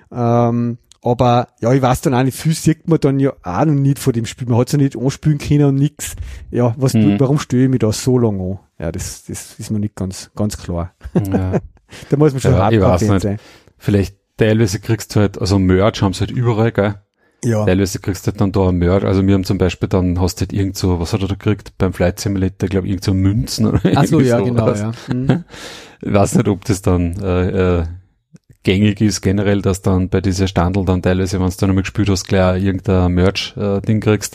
A: Ähm, Aber, ja, ich weiß dann auch nicht, viel sieht man dann ja auch noch nicht von dem Spiel. Man hat es ja nicht anspielen können und nix. Ja, was, mhm. warum störe ich mich da so lange an? Ja, das, das ist mir nicht ganz, ganz klar. Ja. Da muss man schon
B: ja,
A: hart drauf sein.
B: Vielleicht teilweise kriegst du halt, also Merch haben sie halt überall, gell? Ja. Teilweise kriegst du halt dann da ein Merch. Also wir haben zum Beispiel dann, hast du halt irgend so, was hat er da gekriegt beim Flight Simulator? Ich glaube, irgend so Münzen oder
A: Ach so, ja, genau,
B: was.
A: ja. Mhm.
B: Ich weiß nicht, ob das dann, äh, äh, gängig ist generell, dass dann bei dieser Standel dann teilweise, wenn du dann einmal gespielt hast, gleich irgendein Merch-Ding äh, kriegst.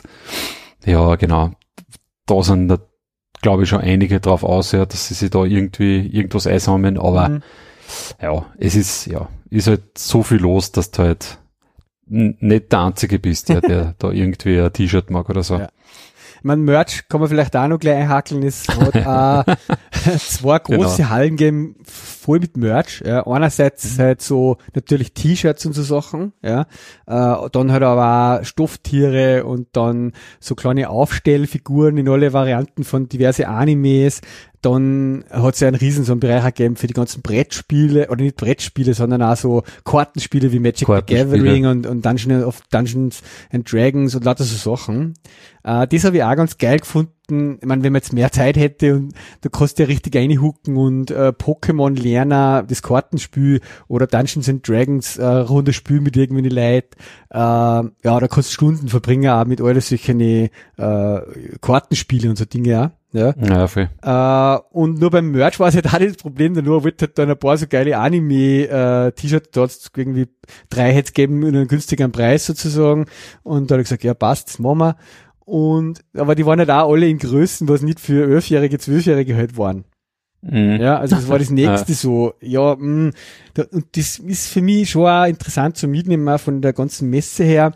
B: Ja, genau. Da sind da, glaube ich, schon einige drauf aus, ja, dass sie sich da irgendwie irgendwas einsammeln, aber mhm. ja, es ist, ja, ist halt so viel los, dass du halt n- nicht der Einzige bist, ja, der da irgendwie ein T-Shirt mag oder so.
A: Ja. Ich meine, Merch kann man vielleicht auch noch gleich einhackeln. Es hat äh, zwei große genau. Hallen gegeben, voll mit Merch. Ja. Einerseits mhm. halt so natürlich T-Shirts und so Sachen, ja. Äh, dann halt aber auch Stofftiere und dann so kleine Aufstellfiguren in alle Varianten von diverse Animes. Dann hat es ja einen riesen so einen Bereich gegeben für die ganzen Brettspiele, oder nicht Brettspiele, sondern auch so Kartenspiele wie Magic the Gathering und, und Dungeons of Dungeons and Dragons und lauter so Sachen. Äh, das habe ich auch ganz geil gefunden. Ich meine, wenn man jetzt mehr Zeit hätte und da kannst du ja richtig reinhucken und äh, Pokémon lernen, das Kartenspiel oder Dungeons and Dragons, äh, rundes Spiel mit irgendwie Leuten. Äh, ja, da kannst du Stunden verbringen auch mit all solchen äh, Kartenspiele und so Dinge auch. Ja,
B: ja voll.
A: Äh, und nur beim Merch war es halt auch nicht das Problem, der nur wollte halt dann ein paar so geile Anime-T-Shirts, da hat's irgendwie drei hätte geben in einem günstigeren Preis sozusagen, und da habe ich gesagt, ja passt, das machen wir. Und, aber die waren halt auch alle in Größen, was nicht für elfjährige, zwölfjährige halt waren. Mhm. Ja, also das war das nächste so, ja, mh, da, und das ist für mich schon auch interessant zu mitnehmen, auch von der ganzen Messe her,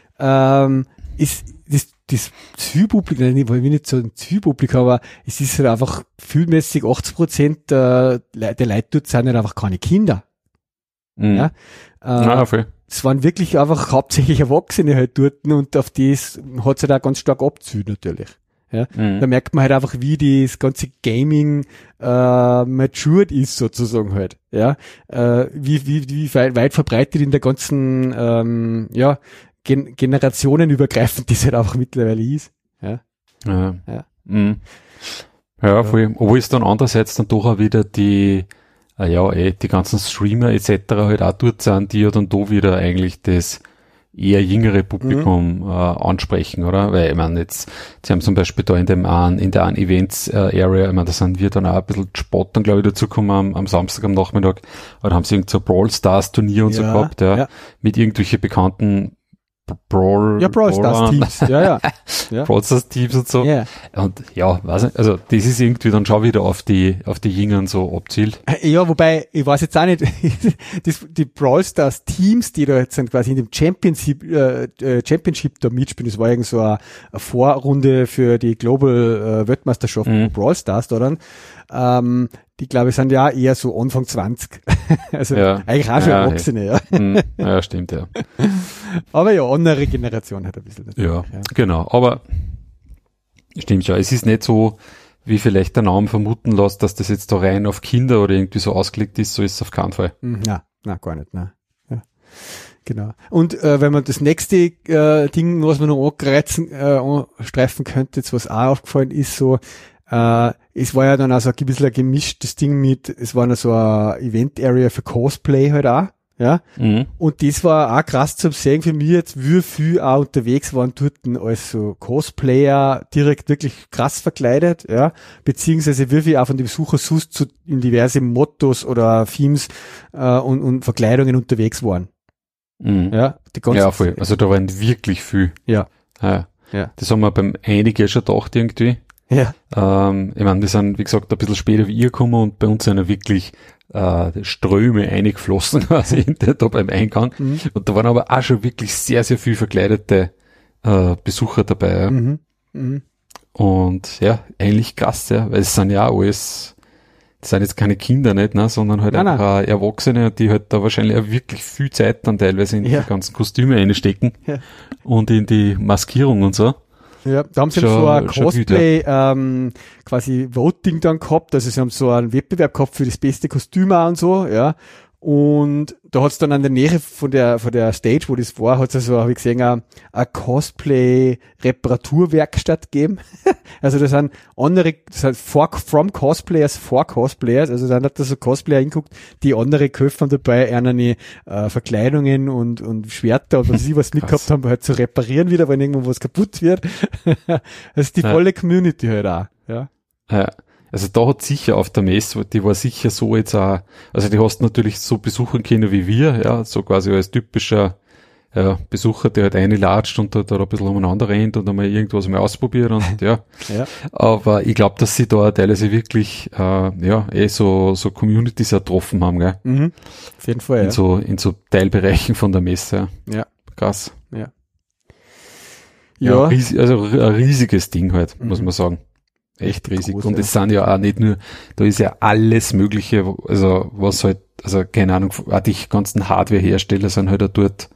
A: ähm, ist, das, das Zielpublikum, ich will nicht so ein Zielpublikum, aber es ist halt einfach fühlmäßig achtzig Prozent der, der Leute dort sind halt einfach keine Kinder.
B: Mhm.
A: Ja, äh,
B: ah, voll.
A: Es waren wirklich einfach hauptsächlich Erwachsene halt dort, und auf das hat es halt auch ganz stark abgezielt natürlich. Ja, mhm. Da merkt man halt einfach, wie das ganze Gaming äh, matured ist sozusagen halt. Ja, äh, wie, wie, wie weit, weit verbreitet in der ganzen ähm, ja, Gen- generationenübergreifend das halt einfach mittlerweile ist. Ja.
B: Ja.
A: Ja.
B: Mhm. Ja, voll. Obwohl es dann andererseits dann doch auch wieder die, äh, ja, eh, die ganzen Streamer et cetera halt auch dort sind, die ja dann da wieder eigentlich das eher jüngere Publikum mhm. äh, ansprechen, oder? Weil, ich meine, jetzt, sie haben zum Beispiel da in dem einen, in der einen Events-Area, äh, ich meine, da sind wir dann auch ein bisschen Spot dann, glaube ich, dazugekommen am, am Samstag am Nachmittag, oder haben sie irgend so Brawl Stars Turnier und ja, so gehabt, ja, ja, mit irgendwelche bekannten Brawl,
A: ja, Brawl Stars Teams, ja, ja.
B: ja. Brawl Stars Teams und so. Yeah. Und ja, weiß nicht, also das ist irgendwie dann schon wieder auf die, auf die Jüngeren so abzielt.
A: Ja, wobei, ich weiß jetzt auch nicht, das, die Brawl Stars Teams, die da jetzt sind quasi in dem Championship, äh, Championship da mitspielen, das war irgend so eine, eine Vorrunde für die Global äh, Weltmeisterschaft mhm. Brawl Stars da dann. Ähm, die, glaube ich, sind ja eher so Anfang zwanzig. Also ja. eigentlich auch schon ja, Erwachsene, ja.
B: Ja. ja, stimmt, ja.
A: Aber ja, andere Generation hat ein bisschen.
B: Ja, ja, genau. Aber stimmt ja. Es ist nicht so, wie vielleicht der Name vermuten lässt, dass das jetzt da rein auf Kinder oder irgendwie so ausgelegt ist. So ist es auf keinen Fall.
A: Na, na, gar nicht, ne. Ja. Genau. Und äh, wenn man das nächste äh, Ding, was man noch angreifen, äh, anstreifen könnte, jetzt was auch aufgefallen ist, so Äh, es war ja dann auch so ein bisschen ein gemischtes Ding mit, es war noch so ein Event-Area für Cosplay halt auch, ja. Mhm. Und das war auch krass zu sehen für mich jetzt, wie viel auch unterwegs waren dort als so Cosplayer direkt wirklich krass verkleidet, ja. Beziehungsweise wie viel auch von den Besuchern sonst zu, in diverse Mottos oder Themes äh, und, und Verkleidungen unterwegs waren.
B: Mhm.
A: Ja, die ganze
B: ja, voll. Also da waren wirklich viel.
A: Ja.
B: Ja.
A: Ja.
B: Das haben wir beim einigen schon gedacht irgendwie.
A: Ja.
B: Ähm, ich meine, die sind, wie gesagt, ein bisschen später wie ihr gekommen und bei uns sind ja wirklich äh, Ströme eingeflossen quasi da beim Eingang. Mhm. Und da waren aber auch schon wirklich sehr, sehr viel verkleidete äh, Besucher dabei. Ja.
A: Mhm. Mhm.
B: Und ja, eigentlich krass, ja, weil es sind ja auch alles, das sind jetzt keine Kinder nicht, ne, sondern halt nein, einfach nein. Erwachsene, die halt da wahrscheinlich auch wirklich viel Zeit dann teilweise in ja. die ganzen Kostüme einstecken ja. und in die Maskierung und so.
A: Ja, da haben sie schon, so ein Cosplay, gut, ja. ähm, quasi Voting dann gehabt, also sie haben so einen Wettbewerb gehabt für das beste Kostüm auch und so, ja. Und da hat's dann an der Nähe von der, von der Stage, wo das war, hat's also, habe ich gesehen, eine, eine Cosplay-Reparaturwerkstatt gegeben. Also das sind andere, das sind for, from Cosplayers for Cosplayers, also dann hat da so Cosplayer hinguckt, die andere Köpfe haben dabei eine äh, Verkleidungen und, und Schwerter und was sie was mitgehabt haben, halt zu reparieren wieder, wenn irgendwo was kaputt wird. Das ist die ja. volle Community halt auch, ja.
B: Ja. Also da hat sicher auf der Messe, die war sicher so jetzt auch, also die hast natürlich so besuchen können wie wir, ja, so quasi als typischer ja, Besucher, der halt reinlatscht und da, da ein bisschen umeinander rennt und einmal irgendwas mal ausprobiert und ja.
A: ja.
B: Aber ich glaube, dass sie da teilweise wirklich äh, ja, eh so so Communities ertroffen haben, gell?
A: Mhm. Auf jeden Fall,
B: in
A: ja.
B: so in so Teilbereichen von der Messe.
A: Ja.
B: Krass.
A: Ja.
B: Ja, ja ries- also ein riesiges Ding halt, mhm. muss man sagen. Echt riesig. Groß, und es ja. sind ja auch nicht nur, da ist ja alles Mögliche, also was halt, also keine Ahnung, auch die ganzen Hardware-Hersteller sind halt auch dort,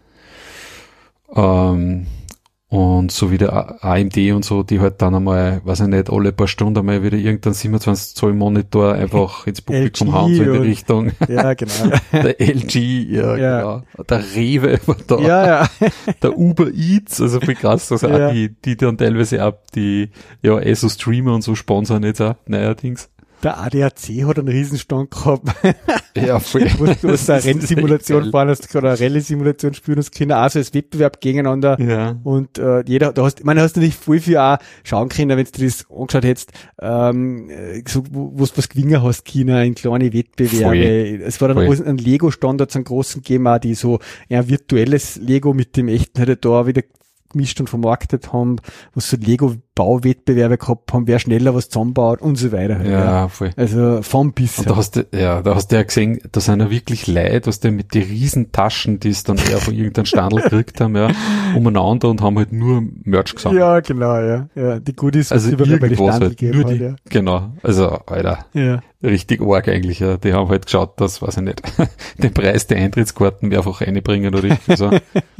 B: ähm, und so wie der A M D und so, die halt dann einmal, weiß ich nicht, alle paar Stunden einmal wieder irgendein siebenundzwanzig Zoll Monitor einfach ins Publikum hauen, so in die Richtung.
A: Ja, genau.
B: Der L G, ja, ja. genau. Der Rewe war da.
A: Ja, ja.
B: Der Uber Eats, also viel krass, also ja. auch die, die dann teilweise ab, die, ja, eh so Streamer und so sponsern jetzt auch, neuerdings.
A: Der A D A C hat einen Riesenstand gehabt.
B: Ja, voll.
A: Wo du hast eine Rennsimulation fahren hast, oder eine Rallye-Simulation spielen hast können, auch so als Wettbewerb gegeneinander.
B: Ja.
A: Und äh, jeder, da hast, ich meine, da hast du nicht voll viel auch schauen können, wenn du das angeschaut hättest, ähm, so, wo du was gewinnen hast können, in kleine Wettbewerbe. Voll. Es war dann voll. Ein Lego-Stand, hat's einen großen gegeben, auch die so, ja, virtuelles Lego mit dem echten halt da wieder gemischt und vermarktet haben, was so Lego-Bauwettbewerbe gehabt haben, wer schneller was zusammenbaut und so weiter.
B: Ja, ja. Voll.
A: Also vom bis.
B: Und da hast du, ja, da hast du ja gesehen, da sind ja wirklich Leute, was der mit den riesen Taschen, die es dann eher von irgendeinem Standel gekriegt haben, ja, umeinander und haben halt nur Merch gesammelt.
A: Ja, genau, ja. Ja, die Goodies,
B: also irgendwas halt, nur die,
A: ja.
B: genau, also, Alter.
A: Ja.
B: Richtig arg eigentlich, ja. Die haben halt geschaut, dass, weiß ich nicht, den Preis der Eintrittskarten mehrfach reinbringen oder irgendwie so.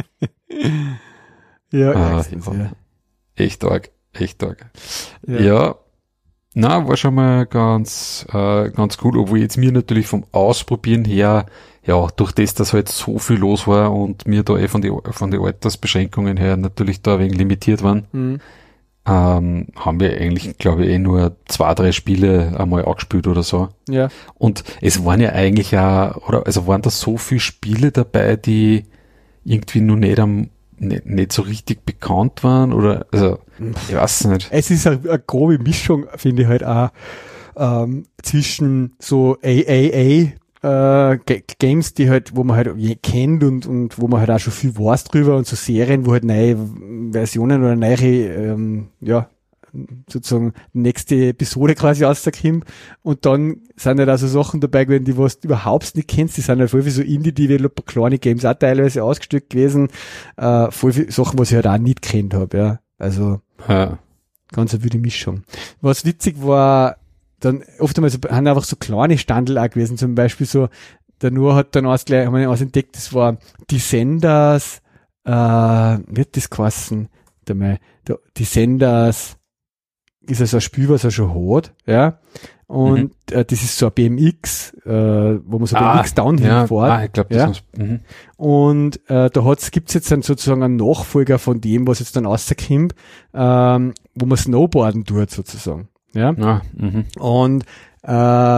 A: Ja,
B: ah, ja, echt arg, echt arg. Ja. ja, na, war schon mal ganz, äh, ganz cool, obwohl jetzt mir natürlich vom Ausprobieren her, ja, durch das, dass halt so viel los war und mir da eh von die, von den Altersbeschränkungen her natürlich da ein wenig limitiert waren,
A: mhm.
B: ähm, haben wir eigentlich, glaube ich, eh nur zwei, drei Spiele einmal angespielt oder so.
A: Ja.
B: Und es waren ja eigentlich auch, oder, also waren da so viele Spiele dabei, die irgendwie nur nicht am, nicht, nicht so richtig bekannt waren, oder, also, ich weiß nicht.
A: Es ist eine, eine grobe Mischung, finde ich halt auch, ähm, zwischen so A A A, äh, G- Games, die halt, wo man halt kennt und, und wo man halt auch schon viel weiß drüber, und so Serien, wo halt neue Versionen oder neue, ähm, ja, sozusagen nächste Episode quasi rauskommt, und dann sind halt auch so Sachen dabei gewesen, die was du überhaupt nicht kennst, die sind halt voll wie so Indie-Developer, kleine Games auch teilweise ausgestückt gewesen, äh, voll viele Sachen, was ich halt auch nicht kennt habe, ja, also
B: Ja.
A: ganz eine wilde Mischung. Was witzig war, dann oft einmal so, haben einfach so kleine Standel auch gewesen, zum Beispiel so, der Noah hat dann ausgleich, haben wir entdeckt, das war Descenders, äh, wird das geheißen, der mal, der Descenders ist also ein Spiel, was er schon hat, ja, und mhm. äh, das ist so ein B M X, äh, wo man so
B: ah,
A: B M X Downhill
B: ja,
A: fährt.
B: Ah, ich glaube, das
A: ja.
B: ist, mhm.
A: Und äh, da hat's, gibt's jetzt dann sozusagen einen Nachfolger von dem, was jetzt dann rauskommt, ähm, wo man Snowboarden tut, sozusagen. Ja.
B: Ah, mhm.
A: Und äh,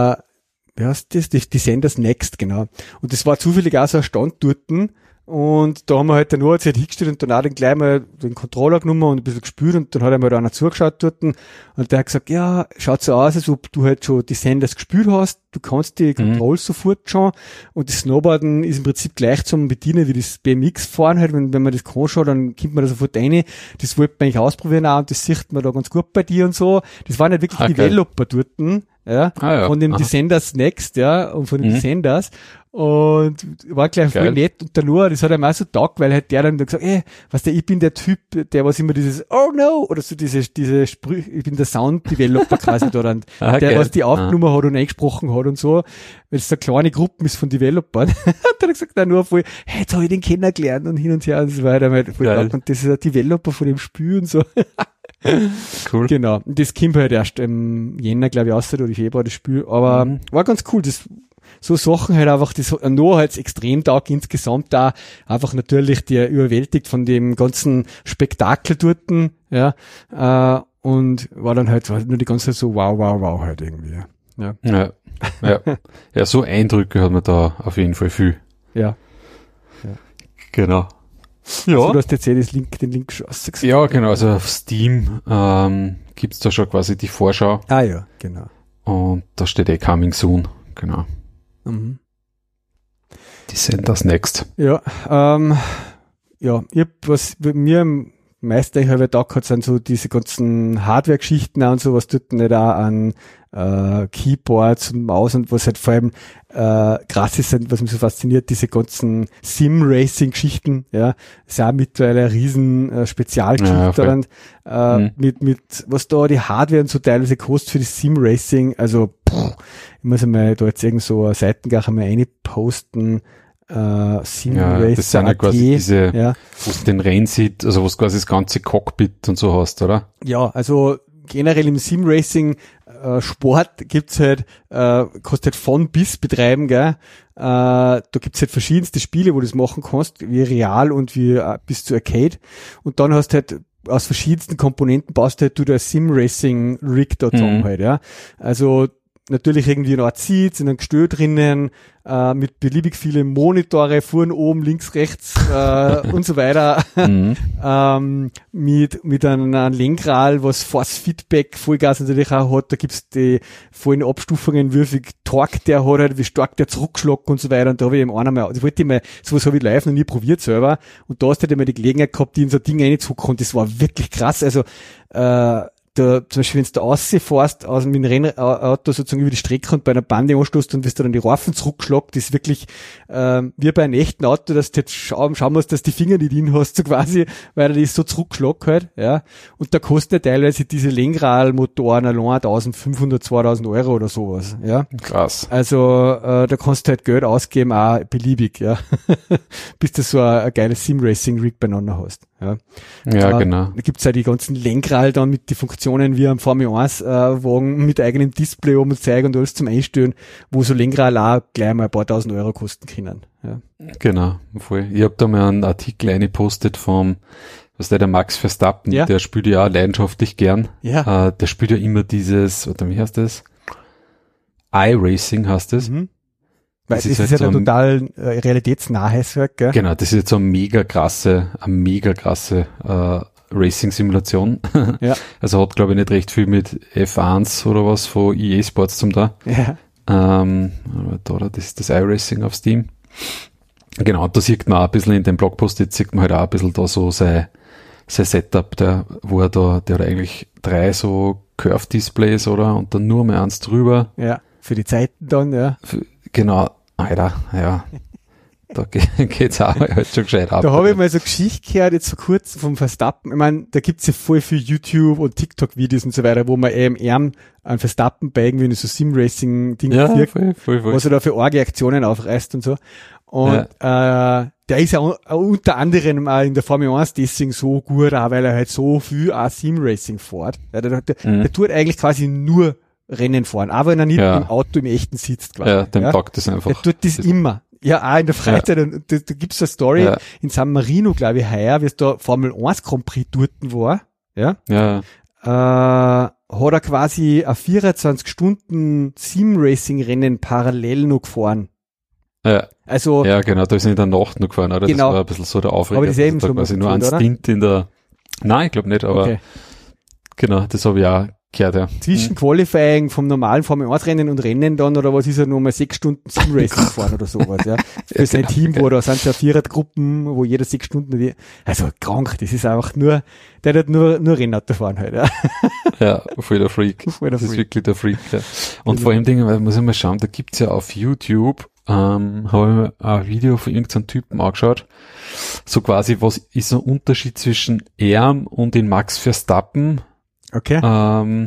A: wie heißt das? Die Descenders Next, genau. Und das war zufällig auch so ein Stand dort. Und da haben wir halt dann nur halt hingestellt und dann auch den gleich mal den Controller genommen und ein bisschen gespürt, und dann hat einmal da einer zugeschaut dort, und der hat gesagt, ja, schaut so aus, als ob du halt schon Descenders gespielt hast, du kannst die Controls mhm. sofort schon, und das Snowboarden ist im Prinzip gleich zum Bedienen wie das B M X fahren halt, wenn, wenn man das kann schon, dann kommt man da sofort rein, das wollte man eigentlich ausprobieren auch, und das sieht man da ganz gut bei dir und so. Das waren halt wirklich okay. Developer dort, ja,
B: ah, ja.
A: von dem Aha. Descenders Next, ja, und von den mhm. Descenders. Und war gleich voll nett, und der Noah, das hat ihm auch so taugt, weil halt der dann gesagt, ey, was der, ich bin der Typ, der was immer dieses, oh no, oder so diese, diese Sprüche, ich bin der Sound-Developer quasi da dann, ah, der, geil. Was die aufgenommen ah. hat und eingesprochen hat und so, weil es so eine kleine Gruppe ist von Developern. Hat er gesagt, der Noah voll, hey, jetzt habe ich den kennengelernt und hin und her, und das war halt einmal voll taugt, und das ist ein Developer von dem Spiel und so. Cool. Genau. Und das kommt halt erst im Jänner, glaube ich, aus, oder Februar, das Spiel, aber mhm. war ganz cool, das, so Sachen halt einfach, das Noah halt extrem taugt insgesamt da, einfach natürlich der überwältigt von dem ganzen Spektakel dort, ja, äh, und war dann halt, war nur die ganze Zeit so wow, wow, wow halt irgendwie, ja.
B: Ja, ja, ja, so Eindrücke hat man da auf jeden Fall viel.
A: Ja. ja.
B: Genau.
A: Ja. Also, du hast jetzt eh das Link, den Link schon ausgesagt.
B: Ja, genau, also auf Steam, ähm, gibt's da schon quasi die Vorschau.
A: Ah, ja, genau.
B: Und da steht eh Coming Soon, genau.
A: Mhm.
B: Descenders Next.
A: Ja, ähm, ja, ich hab, was mir am meisten ich habe gedacht hat, sind so diese ganzen Hardware-Geschichten und so, was tut nicht auch an äh, Keyboards und Maus, und was halt vor allem äh, krass ist, was mich so fasziniert, diese ganzen Sim-Racing-Geschichten, ja, ist ja auch mittlerweile eine riesen äh, Spezialgeschichte ja, daran, äh, mhm. mit, mit, was da die Hardware und so teilweise kostet für das Sim-Racing, also, pff, ich muss einmal da jetzt irgend so eine Seiten gleich einmal reinposten, Uh, Sim
B: ja,
A: Racer
B: das sind ja quasi diese,
A: ja.
B: wo du den Rennsitz, also wo du quasi das ganze Cockpit und so hast, oder?
A: Ja, also generell im Sim Racing äh, Sport gibt's halt, äh, kannst halt von bis betreiben, gell? Äh, da gibt's halt verschiedenste Spiele, wo du das machen kannst, wie Real und wie äh, bis zu Arcade. Und dann hast du halt aus verschiedensten Komponenten baust du halt du der Sim Racing Rig da zusammen mhm. halt, ja. Also natürlich irgendwie noch Seats in einem Gestell drinnen, äh, mit beliebig viele Monitore, vorn, oben, links, rechts äh, und so weiter. Mhm. ähm, mit mit einem, einem Lenkrad, was Force Feedback Vollgas natürlich auch hat. Da gibt's die vollen Abstufungen, wie viel Torque der hat, halt, wie stark der zurückschlägt und so weiter. Und da habe ich eben einer mal, das wollte ich mal, sowas habe ich live noch nie probiert selber. Und da hast du halt immer die Gelegenheit gehabt, die in so ein Ding reinzugucken. Und das war wirklich krass. Also äh, Da, zum Beispiel, wenn du da rausfährst, aus dem Rennauto sozusagen über die Strecke und bei einer Bande anstoßt und wirst du dann die Reifen zurückgeschlagt, das ist wirklich, ähm, wie bei einem echten Auto, dass du jetzt schauen, schauen musst, dass du die Finger nicht hin hast, so quasi, weil er das so zurückgeschlagt halt, ja. Und da kosten ja teilweise diese Lenkradmotoren allein eintausendfünfhundert, zweitausend Euro oder sowas, ja.
B: Krass.
A: Also, äh, da kannst du halt Geld ausgeben, auch beliebig, ja. Bis du so ein, ein geiles Sim-Racing-Rig beieinander hast, ja.
B: Ja,
A: äh,
B: genau.
A: Da gibt's ja die ganzen Lenkrad dann mit die Funktionen wie am Formel eins äh, Wagen mit eigenem Display oben zeigen und alles zum Einstellen, wo so Lenkrad auch gleich mal ein paar tausend Euro kosten können. Ja.
B: Genau, voll. Ich habe da mal einen Artikel eingepostet vom was der, der Max Verstappen,
A: Ja.
B: der spielt ja auch leidenschaftlich gern.
A: Ja.
B: Äh, der spielt ja immer dieses, warte, wie heißt das? iRacing heißt das.
A: Mhm. Weil
B: Das
A: das
B: ist
A: ist,
B: halt
A: ja
B: so
A: ein
B: ein-
A: total äh, realitätsnahes Werk, gell?
B: Genau, das ist jetzt so eine mega krasse, eine mega krasse äh, Racing-Simulation.
A: Ja.
B: Also hat, glaube ich, nicht recht viel mit F eins oder was von E A Sports zum da.
A: Ja.
B: Ähm, da, da, das ist das iRacing auf Steam. Genau, da sieht man auch ein bisschen in dem Blogpost, jetzt sieht man halt auch ein bisschen da so sein, sein Setup, der, wo er da, der hat eigentlich drei so Curve-Displays, oder? Und dann nur mal eins drüber.
A: Ja. Für die Zeiten dann, ja.
B: Für, genau, Alter, ja. Da ge- geht's auch halt schon gescheit ab.
A: Da habe ich mal so Geschichte gehört, jetzt vor kurzem vom Verstappen. Ich meine, da gibt's ja voll viel YouTube- und TikTok-Videos und so weiter, wo man eben eher an Verstappen bei irgendwie so Sim-Racing-Ding
B: ja,
A: sieht,
B: voll, voll, voll.
A: was er da für arge Aktionen aufreißt und so. Und äh, der ist ja un- unter anderem auch in der Formel eins deswegen so gut, auch weil er halt so viel auch Sim-Racing fährt. Ja, der, der,
B: Mhm.
A: der tut eigentlich quasi nur Rennen fahren, auch wenn er nicht
B: Ja.
A: im Auto im Echten sitzt. Quasi.
B: Ja, dem
A: ja.
B: taugt das einfach.
A: Der tut das
B: Das-
A: immer. Ja, auch in der Freizeit. Und da, da gibt's eine Story
B: Ja.
A: in San Marino, glaube ich, heuer, wie es da Formel eins Grand Prix dort war. Ja.
B: Ja,
A: Äh, hat er quasi ein vierundzwanzig Stunden Sim-Racing-Rennen parallel noch gefahren.
B: ja,
A: Also,
B: ja, genau, da ist er in der Nacht noch gefahren, oder?
A: Genau.
B: Das war ein bisschen so der Aufreger.
A: Aber das ist ja eben
B: da
A: schon
B: quasi
A: mal
B: nur ein
A: gefühlt, oder?
B: Stint in der, nein, ich glaube nicht, aber
A: okay.
B: genau, das habe ich auch gehört, ja.
A: Zwischen Qualifying vom normalen Formel eins Rennen und Rennen dann, oder was ist er, nur mal sechs Stunden Sim-Racing gefahren oder sowas, ja. Für sein
B: genau,
A: Team, wo da sind ja Vierergruppen, wo jeder sechs Stunden, wie- also krank, das ist einfach nur, der hat nur, nur Rennauto fahren halt, ja.
B: Ja, voll der Freak.
A: Voll der
B: Das ist
A: Freak.
B: wirklich der Freak, ja. Und
A: Genau.
B: vor allem Dingen, weil muss ich mal schauen, da gibt's ja auf YouTube, ähm, habe ich mir ein Video von irgendeinem Typen angeschaut. So quasi, was ist ein Unterschied zwischen ihm und den Max Verstappen?
A: Okay.
B: Ähm,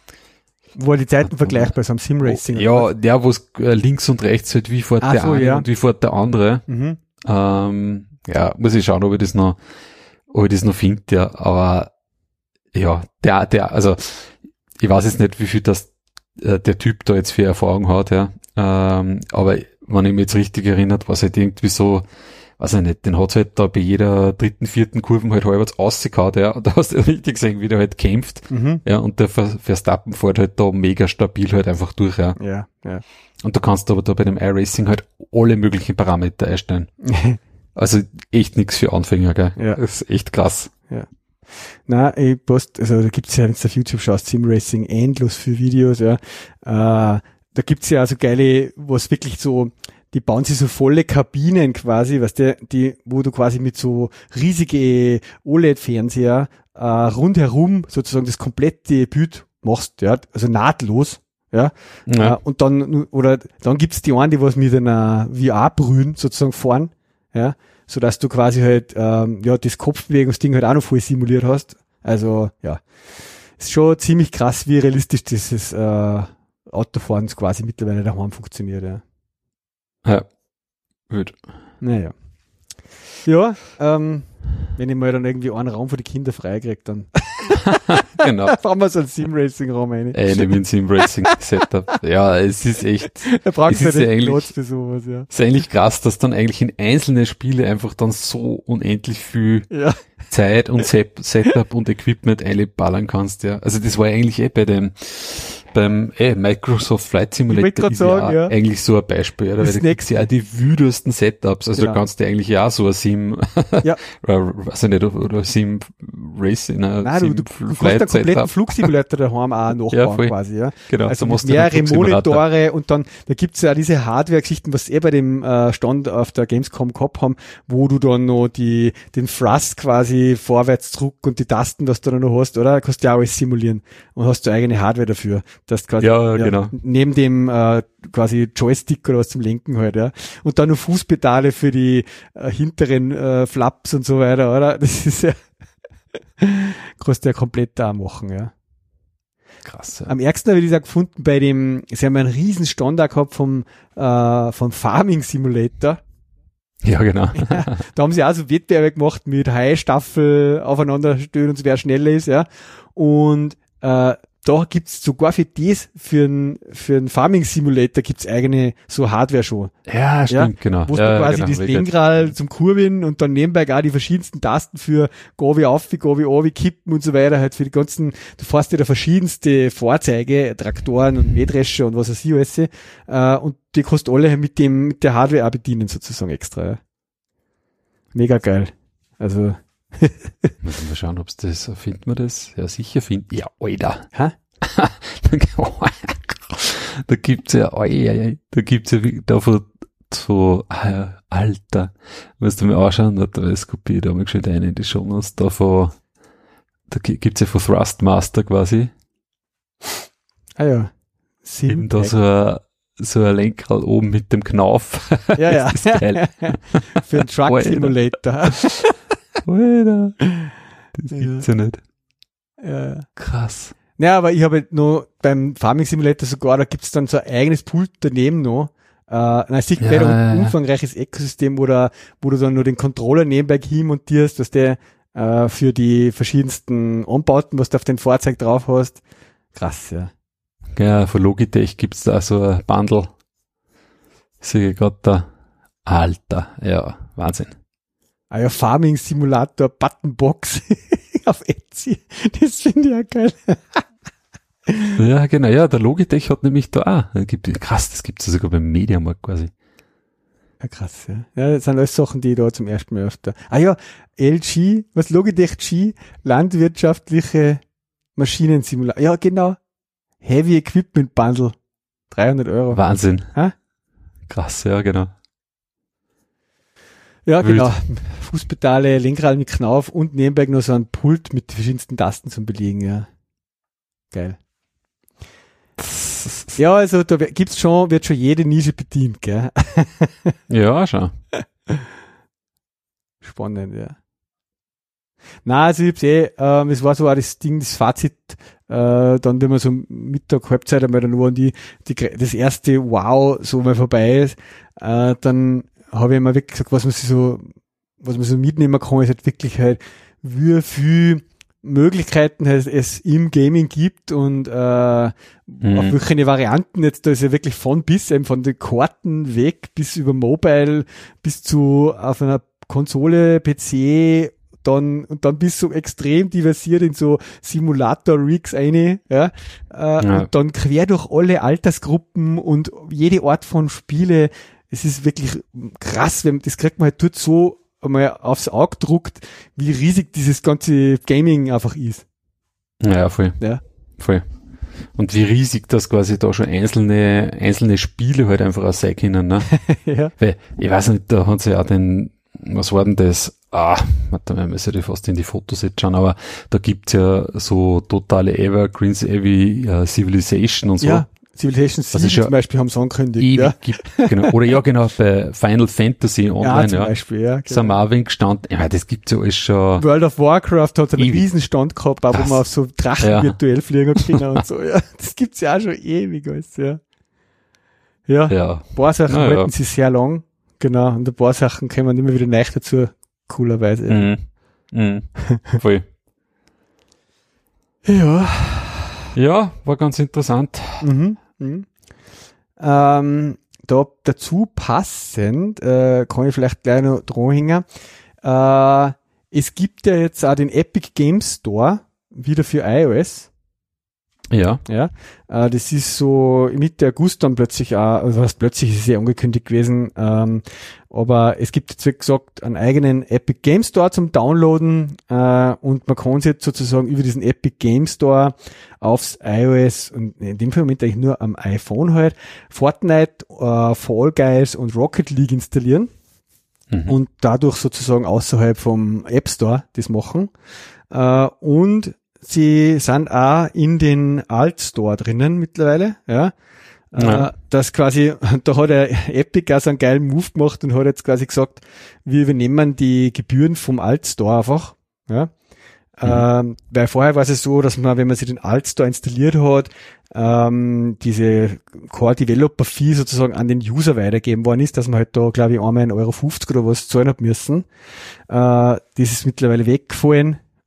A: Wo er die Zeiten vergleicht bei so einem Sim-Racing. oder
B: ja,
A: was?
B: der, wo es äh, links und rechts halt, wie fährt
A: Ach
B: der
A: so,
B: eine
A: ja.
B: und wie fährt der andere.
A: Mhm.
B: Ähm, ja, muss ich schauen, ob ich das noch, ob ich das noch finde, ja, aber ja, der, der, also ich weiß jetzt nicht, wie viel das äh, der Typ da jetzt für Erfahrung hat, ja, ähm, aber wenn ich mich jetzt richtig erinnert, was halt irgendwie so, weiß ich nicht, den hat's halt da bei jeder dritten, vierten Kurven halt halbwegs ausgehauen, ja, und da hast du richtig gesehen, wie der halt kämpft,
A: Mhm.
B: ja, und der Ver- Verstappen fährt halt da mega stabil halt einfach durch, ja.
A: Ja, ja.
B: Und du kannst aber da bei dem iRacing halt alle möglichen Parameter einstellen. Also echt nix für Anfänger, gell?
A: Ja.
B: Das ist echt krass.
A: Na, ich post, also da gibt's ja, wenn du auf YouTube schaust, Sim-Racing, endlos für Videos, ja. Äh, da gibt's ja also geile, was wirklich so, die bauen sich so volle Kabinen quasi, was der, die, wo du quasi mit so riesige O L E D-Fernseher äh, rundherum sozusagen das komplette Bild machst, ja, also nahtlos, ja.
B: Ja.
A: Äh, und dann, oder dann gibt's die einen, die was mit einer V R-Brühen sozusagen fahren, ja, so dass du quasi halt, ähm, ja, das Kopfbewegungsding halt auch noch voll simuliert hast. Also, ja, ist schon ziemlich krass, wie realistisch dieses äh, Autofahren quasi mittlerweile daheim funktioniert, ja.
B: Ja. Gut.
A: Naja. Ja, ähm, wenn ich mal dann irgendwie einen Raum für die Kinder freikriege, dann
B: Genau.
A: fahren wir so einen Sim-Racing-Raum rein.
B: Eine Win Sim Racing Setup. Ja, es ist echt,
A: Da brauchst
B: es
A: du
B: ist ja
A: ja nicht
B: eigentlich-
A: Platz für sowas, ja.
B: es ist eigentlich krass, dass dann eigentlich in einzelne Spiele einfach dann so unendlich viel
A: Ja,
B: Zeit und Set- Setup und Equipment einballern kannst, ja. Also das war eigentlich eh bei dem, beim eh, Microsoft Flight
A: Ich wollte
B: Simulator
A: grad
B: ist
A: sagen,
B: ja,
A: ja.
B: eigentlich so ein Beispiel, oder?
A: Das
B: Weil da gibt's
A: nächste-
B: ja auch die wüdesten Setups. Also
A: Genau.
B: da kannst du eigentlich ja auch so ein Sim,
A: Ja.
B: oder, weiß ich nicht, oder Sim Racing, ein
A: nein, du,
B: Sim
A: du, du kannst einen
B: Flight
A: kompletten
B: Setup.
A: Flugsimulator daheim auch nachbauen
B: Ja, voll.
A: quasi, ja.
B: Genau,
A: Also
B: da
A: mit
B: musst du einen
A: mehrere
B: Flugsimulator.
A: Monitore und dann, da gibt's ja diese Hardware-Geschichten, was eh bei dem äh, Stand auf der Gamescom gehabt haben, wo du dann noch die, den Thrust quasi vorwärts, zurück und die Tasten, was du dann noch hast, oder? Kannst du ja alles simulieren und hast du eigene Hardware dafür. Dass du quasi,
B: Ja, genau.
A: Neben dem äh, quasi Joystick oder was zum Lenken halt, ja. Und dann noch Fußpedale für die äh, hinteren äh, Flaps und so weiter, oder? Das ist ja, kannst du ja komplett da machen, ja.
B: Krass, ja.
A: Am ärgsten habe ich das auch gefunden bei dem, sie haben einen riesen Stand auch gehabt vom, äh, vom Farming Simulator.
B: Ja, genau.
A: Da haben sie auch so Wettbewerbe gemacht mit Hai-Staffel aufeinander stellen und so, wer schneller ist, ja. Und, äh, da gibt's sogar für das, für ein, für ein Farming Simulator gibt's eigene so Hardware schon.
B: Ja, stimmt, ja, genau.
A: Wo du
B: ja,
A: quasi
B: genau,
A: das Lenkrad zum Kurbeln und dann nebenbei gar die verschiedensten Tasten für Go wie auf, Go wie an, wie kippen und so weiter, halt für die ganzen, du fährst ja da verschiedenste Fahrzeuge, Traktoren und Mähdrescher und was weiß ich alles, äh, und die kannst du alle mit dem, mit der Hardware auch bedienen sozusagen extra, ja. Mega geil. Also,
B: müssen wir schauen, ob's das, findet man das? Ja, sicher finden. Ja, Alter.
A: Hä?
B: Da gibt's ja, oh, ja, ja, da gibt's ja davon so, äh, Alter, musst du mir anschauen, da kopiere ich da mal geschwind rein in die Shownotes, da von, da gibt's ja von Thrustmaster quasi.
A: Ah ja. Sieben
B: Eben da so ein, so ein Lenkrad oben mit dem Knauf.
A: Ja, ja.
B: Das ist geil.
A: Für einen Truck Simulator.
B: Alter. Das gibt's ja, ja nicht.
A: Ja.
B: Krass.
A: Ja, aber ich habe noch beim Farming Simulator sogar, da gibt's dann so ein eigenes Pult daneben noch. Äh, nein, sicher ja, ein ja, umfangreiches Ökosystem, wo, da, wo du dann nur den Controller nebenbei hinmontierst, dass der äh, für die verschiedensten Anbauten, was du auf den Fahrzeug drauf hast. Krass, ja.
B: Ja, von Logitech gibt's da so ein Bundle. Sehe ich gerade da. Alter, ja, Wahnsinn.
A: Ah ja, Farming Simulator Buttonbox auf Etsy. Das finde ich ja geil.
B: Ja, genau, ja, der Logitech hat nämlich da auch. Gibt, krass, das gibt's ja sogar beim Mediamarkt quasi.
A: Ja, krass, ja. Ja, das sind alles Sachen, die ich da zum ersten Mal öfter. Ah ja, L G, was Logitech G, landwirtschaftliche Maschinensimulator. Ja, genau. Heavy Equipment Bundle. dreihundert Euro.
B: Wahnsinn.
A: Ha?
B: Krass, ja, genau.
A: Ja, Wild. Genau. Fußpedale, Lenkrad mit Knauf und nebenbei noch so ein Pult mit verschiedensten Tasten zum Belegen, ja. Geil. Ja, also da gibt's schon, wird schon jede Nische bedient, gell?
B: Ja, schon.
A: Spannend, ja. Na, also ich hab's eh, ähm, es war so auch das Ding, das Fazit, äh, dann, wenn man so Mittag, Halbzeit einmal dann war und die, die, das erste Wow so mal vorbei ist, äh, dann habe ich mir wirklich gesagt, was man so, was man so mitnehmen kann, ist halt wirklich halt, wie viel Möglichkeiten es, es im Gaming gibt und äh, mhm. auf welche Varianten jetzt, da ist ja wirklich von bis, eben von den Karten weg bis über Mobile, bis zu auf einer Konsole, P C, dann, und dann bist du extrem diversiert in so Simulator-Rigs eine, ja, äh, ja, und dann quer durch alle Altersgruppen und jede Art von Spiele. Es ist wirklich krass, wenn, das kriegt man halt dort so einmal aufs Auge druckt, wie riesig dieses ganze Gaming einfach ist.
B: Ja, voll.
A: Ja.
B: Voll. Und wie riesig das quasi da schon einzelne, einzelne Spiele halt einfach auch sein können, ne?
A: Ja.
B: Weil, ich weiß nicht, da hat sie ja den, was war denn das? Ah, warte mal, müssen wir fast in die Fotos jetzt schauen, aber da gibt's ja so totale Evergreens, wie uh, Civilization und so.
A: Ja, Civilization sieben zum Beispiel haben sie angekündigt. Ja.
B: Gibt, genau. Oder ja, genau, bei Final Fantasy Online, ja. Zum
A: ja. Beispiel, ja. Genau.
B: Sind wir auch gestanden. Ja, das gibt's ja alles schon.
A: World of Warcraft hat einen Riesenstand gehabt, auch wo man auf so Drachen ja. virtuell fliegen kann und so, ja. Das gibt's ja auch schon ewig alles, ja. Ja.
B: Ja.
A: Ein paar Sachen
B: ja,
A: halten
B: ja.
A: sie sehr lang. Genau. Und ein paar Sachen kommen immer wieder neu dazu. Coolerweise.
B: Mhm. Mhm. Voll.
A: Ja.
B: Ja, war ganz interessant.
A: Mhm. Mhm. Ähm, da dazu passend, äh, kann ich vielleicht gleich noch dranhängen. Äh, es gibt ja jetzt auch den Epic Games Store wieder für iOS.
B: Ja.
A: Ja. Äh, das ist so Mitte August dann plötzlich auch, also was plötzlich ist es ja angekündigt gewesen, ähm, aber es gibt jetzt wie gesagt einen eigenen Epic Game Store zum Downloaden äh, und man kann sich jetzt sozusagen über diesen Epic Game Store aufs iOS und in dem Moment eigentlich nur am iPhone halt Fortnite, äh, Fall Guys und Rocket League installieren mhm. und dadurch sozusagen außerhalb vom App Store das machen äh, und sie sind auch in den Alt Store drinnen mittlerweile, ja. Ja. Äh, das quasi, da hat der Epic auch so einen geilen Move gemacht und hat jetzt quasi gesagt, wir übernehmen die Gebühren vom Alt Store einfach, ja. Mhm. Ähm, weil vorher war es so, dass man, wenn man sich den Alt Store installiert hat, ähm, diese Core Developer Fee sozusagen an den User weitergeben worden ist, dass man halt da, glaube ich, einmal einen Euro fünfzig oder was zahlen hat müssen. Äh, das ist mittlerweile weggefallen.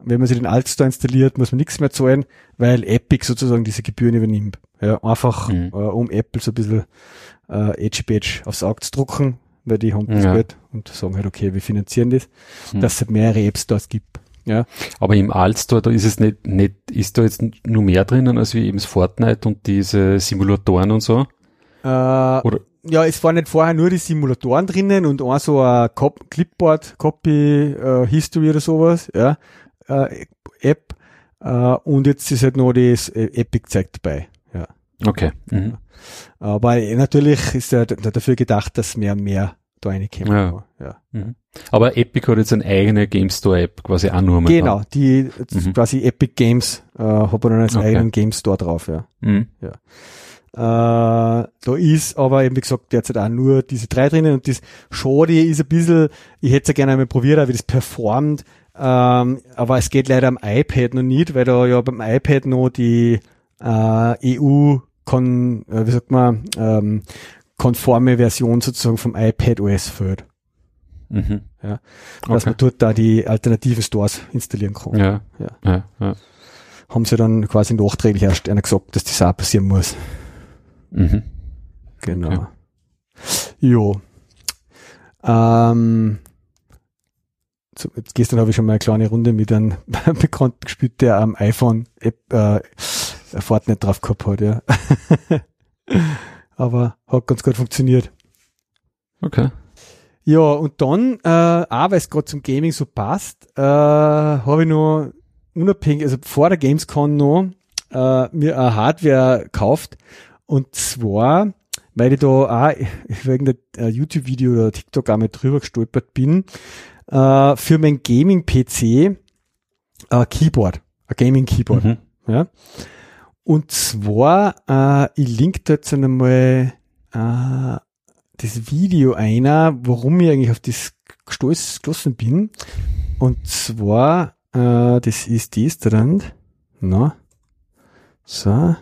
A: wenn man sich den Alt-Store installiert, muss man nichts mehr zahlen, weil Epic sozusagen diese Gebühren übernimmt. Ja, einfach, mhm. äh, um Apple so ein bisschen äh, Edge-Badge aufs Auge zu drucken, weil die haben das
B: ja.
A: Geld und sagen halt, okay, wir finanzieren das, mhm. dass es halt mehrere App-Stores gibt. Ja.
B: Aber im Alt-Store, da ist es nicht, nicht, ist da jetzt nur mehr drinnen, als wie eben das Fortnite und diese Simulatoren und so?
A: Äh, Oder? Ja, es waren nicht vorher nur die Simulatoren drinnen und auch so ein Cop- Clipboard, Copy, äh, History oder sowas, ja, äh, App, äh, und jetzt ist halt noch das äh, Epic-Zeug dabei, ja.
B: Okay. Mhm.
A: Aber natürlich ist ja d- dafür gedacht, dass mehr und mehr da reinkommen.
B: Ja.
A: Ja.
B: Mhm. Aber Epic hat jetzt eine eigene Game Store App quasi auch nur mal.
A: Genau, die
B: Mhm.
A: quasi Epic Games äh, hat man dann als
B: Okay.
A: eigenen Game Store drauf, ja.
B: Mhm.
A: Ja. Äh, da ist aber eben, wie gesagt, derzeit auch nur diese drei drinnen und das Schade ist ein bisschen, ich hätte es ja gerne einmal probiert, wie das performt, ähm, aber es geht leider am iPad noch nicht, weil da ja beim iPad noch die äh, E U kon, äh, wie sagt man, ähm, konforme Version sozusagen vom iPadOS fehlt.
B: Mhm.
A: Ja. Dass
B: Okay.
A: man dort da die alternativen Stores installieren kann.
B: Ja.
A: Ja.
B: Ja. Ja.
A: Haben sie dann quasi nachträglich erst einer gesagt, dass das auch passieren muss.
B: Mhm.
A: Genau.
B: Okay.
A: Jo. Ähm, so, jetzt gestern habe ich schon mal eine kleine Runde mit einem Bekannten gespielt, der am iPhone App, äh, Fortnite drauf gehabt hat, ja. Aber hat ganz gut funktioniert.
B: Okay.
A: Ja, und dann, äh, auch weil es gerade zum Gaming so passt, äh, habe ich noch unabhängig, also vor der Gamescom noch, äh, mir eine Hardware gekauft. Und zwar, weil ich da auch wegen der äh, YouTube-Video oder TikTok auch mal drüber gestolpert bin, äh, für mein Gaming-P C ein Keyboard, ein Gaming-Keyboard.
B: Mhm.
A: Ja. Und zwar, äh, ich link da jetzt einmal äh, das Video einer, warum ich eigentlich auf das gestoßen bin. Und zwar, äh, das ist das dran. Na. So.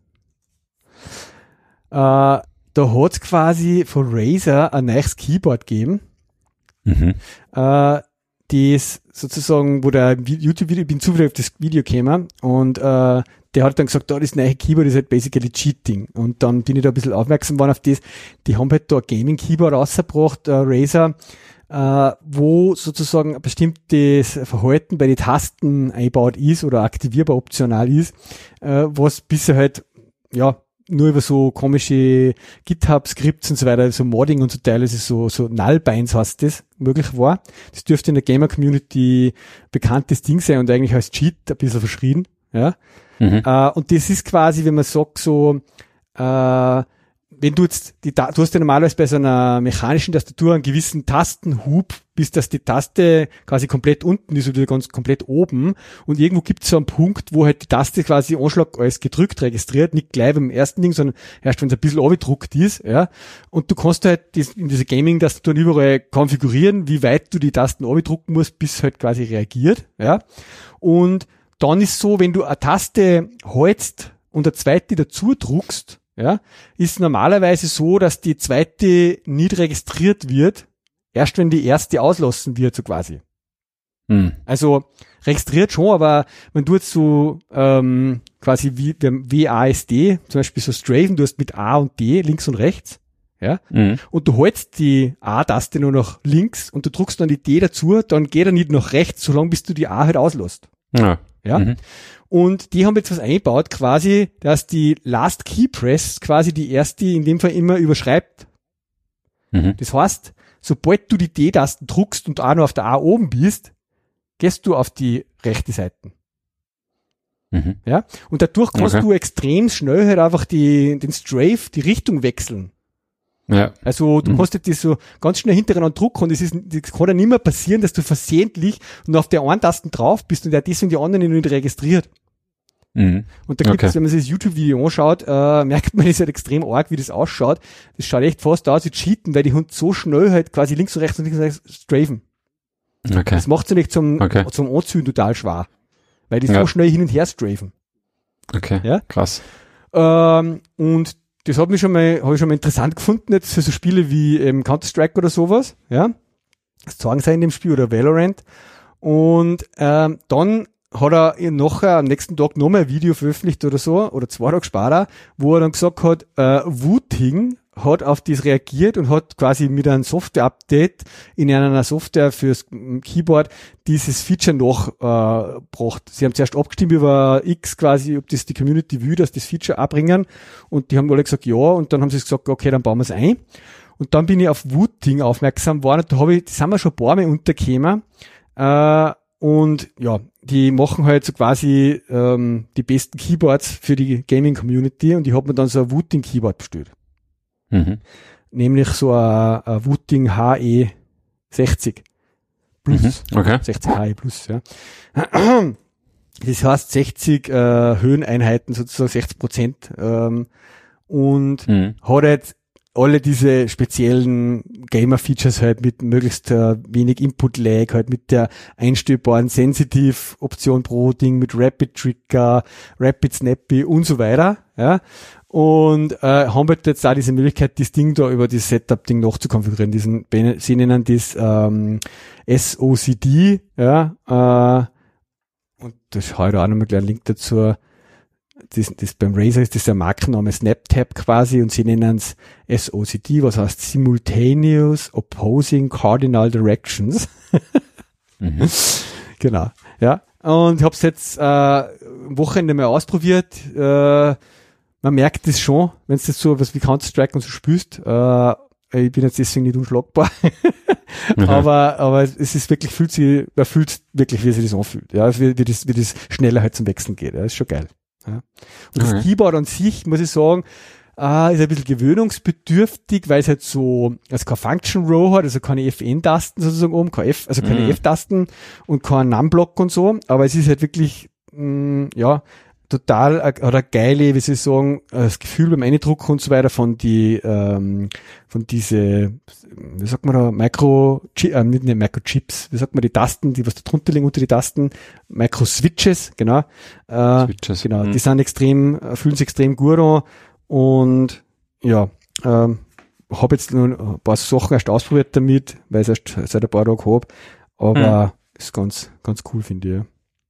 A: Äh, da hat es quasi von Razer ein neues Keyboard gegeben.
B: Mhm.
A: Äh, das sozusagen, wo der YouTube-Video, ich bin zufällig auf das Video gekommen und äh, der hat dann gesagt, oh, das neue Keyboard ist halt basically Cheating. Und dann bin ich da ein bisschen aufmerksam geworden auf das. Die haben halt da ein Gaming-Keyboard rausgebracht, äh, Razer, äh, wo sozusagen ein bestimmtes Verhalten bei den Tasten eingebaut ist oder aktivierbar optional ist, äh, was bisher halt, ja, nur über so komische GitHub-Skripts und so weiter, so Modding und so teilweise so, so Nullbinds heißt das, möglich war. Das dürfte in der Gamer-Community bekanntes Ding sein und eigentlich als Cheat ein bisschen verschrien, ja.
B: Mhm.
A: Äh, und das ist quasi, wenn man sagt so, äh, wenn du jetzt, die, du hast ja normalerweise bei so einer mechanischen Tastatur einen gewissen Tastenhub, bis dass die Taste quasi komplett unten ist oder ganz komplett oben und irgendwo gibt es so einen Punkt, wo halt die Taste quasi Anschlag als gedrückt registriert, nicht gleich beim ersten Ding, sondern erst wenn es ein bisschen abgedruckt ist, ja, und du kannst halt das, in diese Gaming-Tastaturen überall konfigurieren, wie weit du die Tasten abdrucken musst, bis halt quasi reagiert, ja, und dann ist so, wenn du eine Taste hältst und eine zweite dazu druckst, ja, ist normalerweise so, dass die zweite nicht registriert wird, erst wenn die erste auslassen wird, so quasi.
B: Mhm.
A: Also registriert schon, aber man tut so ähm, quasi wie W A S D, zum Beispiel so Strafen, du hast mit A und D links und rechts, ja,
B: Mhm.
A: und du hältst die A-Taste nur nach links und du druckst dann die D dazu, dann geht er nicht nach rechts, solange bis du die A halt auslässt.
B: Ja.
A: Ja.
B: Mhm.
A: Und die haben jetzt was eingebaut, quasi, dass die Last Key Press quasi die erste in dem Fall immer überschreibt.
B: Mhm.
A: Das heißt, sobald du die D-Tasten druckst und auch noch auf der A oben bist, gehst du auf die rechte Seite.
B: Mhm.
A: Ja. Und dadurch kannst
B: Okay.
A: du extrem schnell halt einfach die, den Strafe, die Richtung wechseln.
B: Ja.
A: Also du
B: Mhm.
A: kannst das so ganz schnell hintereinander drucken und es ist, das kann ja nicht mehr passieren, dass du versehentlich und auf der einen Tasten drauf bist und der deswegen die anderen nicht registriert.
B: Mhm.
A: Und da gibt's,
B: Okay.
A: wenn man sich das YouTube-Video anschaut, äh, merkt man, das ist halt extrem arg, wie das ausschaut. Das schaut echt fast aus wie Cheaten, weil die Hund so schnell halt quasi links und rechts und links und rechts strafen.
B: Okay.
A: Das macht sie nicht zum,
B: Okay.
A: zum Anziehen total schwer. Weil die
B: Ja.
A: so schnell hin und her strafen.
B: Okay.
A: Ja?
B: Krass.
A: Ähm, und das hat mich schon mal, habe ich schon mal interessant gefunden, jetzt für so Spiele wie ähm, Counter-Strike oder sowas, ja. Das zeigen sie in dem Spiel oder Valorant. Und ähm, dann hat er nachher am nächsten Tag nochmal ein Video veröffentlicht oder so, oder zwei Tage später, wo er dann gesagt hat, äh, Wooting hat auf das reagiert und hat quasi mit einem Software-Update in einer Software fürs Keyboard dieses Feature nachgebracht. Äh, Sie haben zuerst abgestimmt über X quasi, ob das die Community will, dass das Feature abbringen, und die haben alle gesagt ja, und dann haben sie gesagt, okay, dann bauen wir es ein. Und dann bin ich auf Wooting aufmerksam geworden, und da habe ich, das haben wir schon ein paar Mal untergekommen, äh, und ja, die machen halt so quasi ähm, die besten Keyboards für die Gaming-Community, und ich habe mir dann so ein Wooting-Keyboard bestellt.
B: Mhm.
A: Nämlich so ein, ein Wooting H E sechzig Plus.
B: Mhm. Okay.
A: sechzig H E Plus, ja. Das heißt sechzig äh, Höheneinheiten, sozusagen sechzig Prozent, ähm, und
B: Mhm.
A: hat halt alle diese speziellen Gamer-Features halt mit möglichst äh, wenig Input-Lag, halt mit der einstellbaren Sensitive-Option pro Ding, mit Rapid Trigger, Rapid Snappy und so weiter, ja. Und äh, haben halt jetzt auch diese Möglichkeit, das Ding da über das Setup-Ding noch zu konfigurieren. Diesen, sie nennen das ähm, S O C D, ja, äh, und da schaue ich da auch nochmal gleich einen Link dazu. Das, das beim Razer ist das der Markenname SnapTap quasi, und sie nennen es S O C D, was heißt Simultaneous Opposing Cardinal Directions.
B: Mhm.
A: Genau, ja. Und ich habe es jetzt äh, am Wochenende mal ausprobiert. Äh, man merkt es schon, wenn es das so was wie Counter-Strike und so spielst. Äh, ich bin jetzt deswegen nicht unschlagbar.
B: Mhm.
A: aber aber es ist wirklich, fühlt sich, man fühlt wirklich, wie sich das anfühlt. Ja, wie, wie das wie das schneller halt zum Wechseln geht. Ja, ist schon geil. Ja. Und das
B: Okay.
A: Keyboard an sich, muss ich sagen, äh, ist ein bisschen gewöhnungsbedürftig, weil es halt so, also keine Function Row hat, also keine F N-Tasten sozusagen oben, keine F, also keine
B: Mhm.
A: F-Tasten und kein Num-Block und so, aber es ist halt wirklich, mh, ja, total, äh, oder geile, wie soll ich sagen, äh, das Gefühl beim Eindrucken und so weiter von die, ähm, von diese, wie sagt man da, Micro, äh, nicht, nicht Microchips, wie sagt man, die Tasten, die was da drunter liegen unter die Tasten, Micro-Switches, genau, äh,
B: Switches.
A: genau,
B: Mhm.
A: die sind extrem, äh, fühlen sich extrem gut an, und ja, ähm, habe jetzt nur ein paar Sachen erst ausprobiert damit, weil ich es erst seit ein paar Tagen habe, aber ist ganz, ganz cool, finde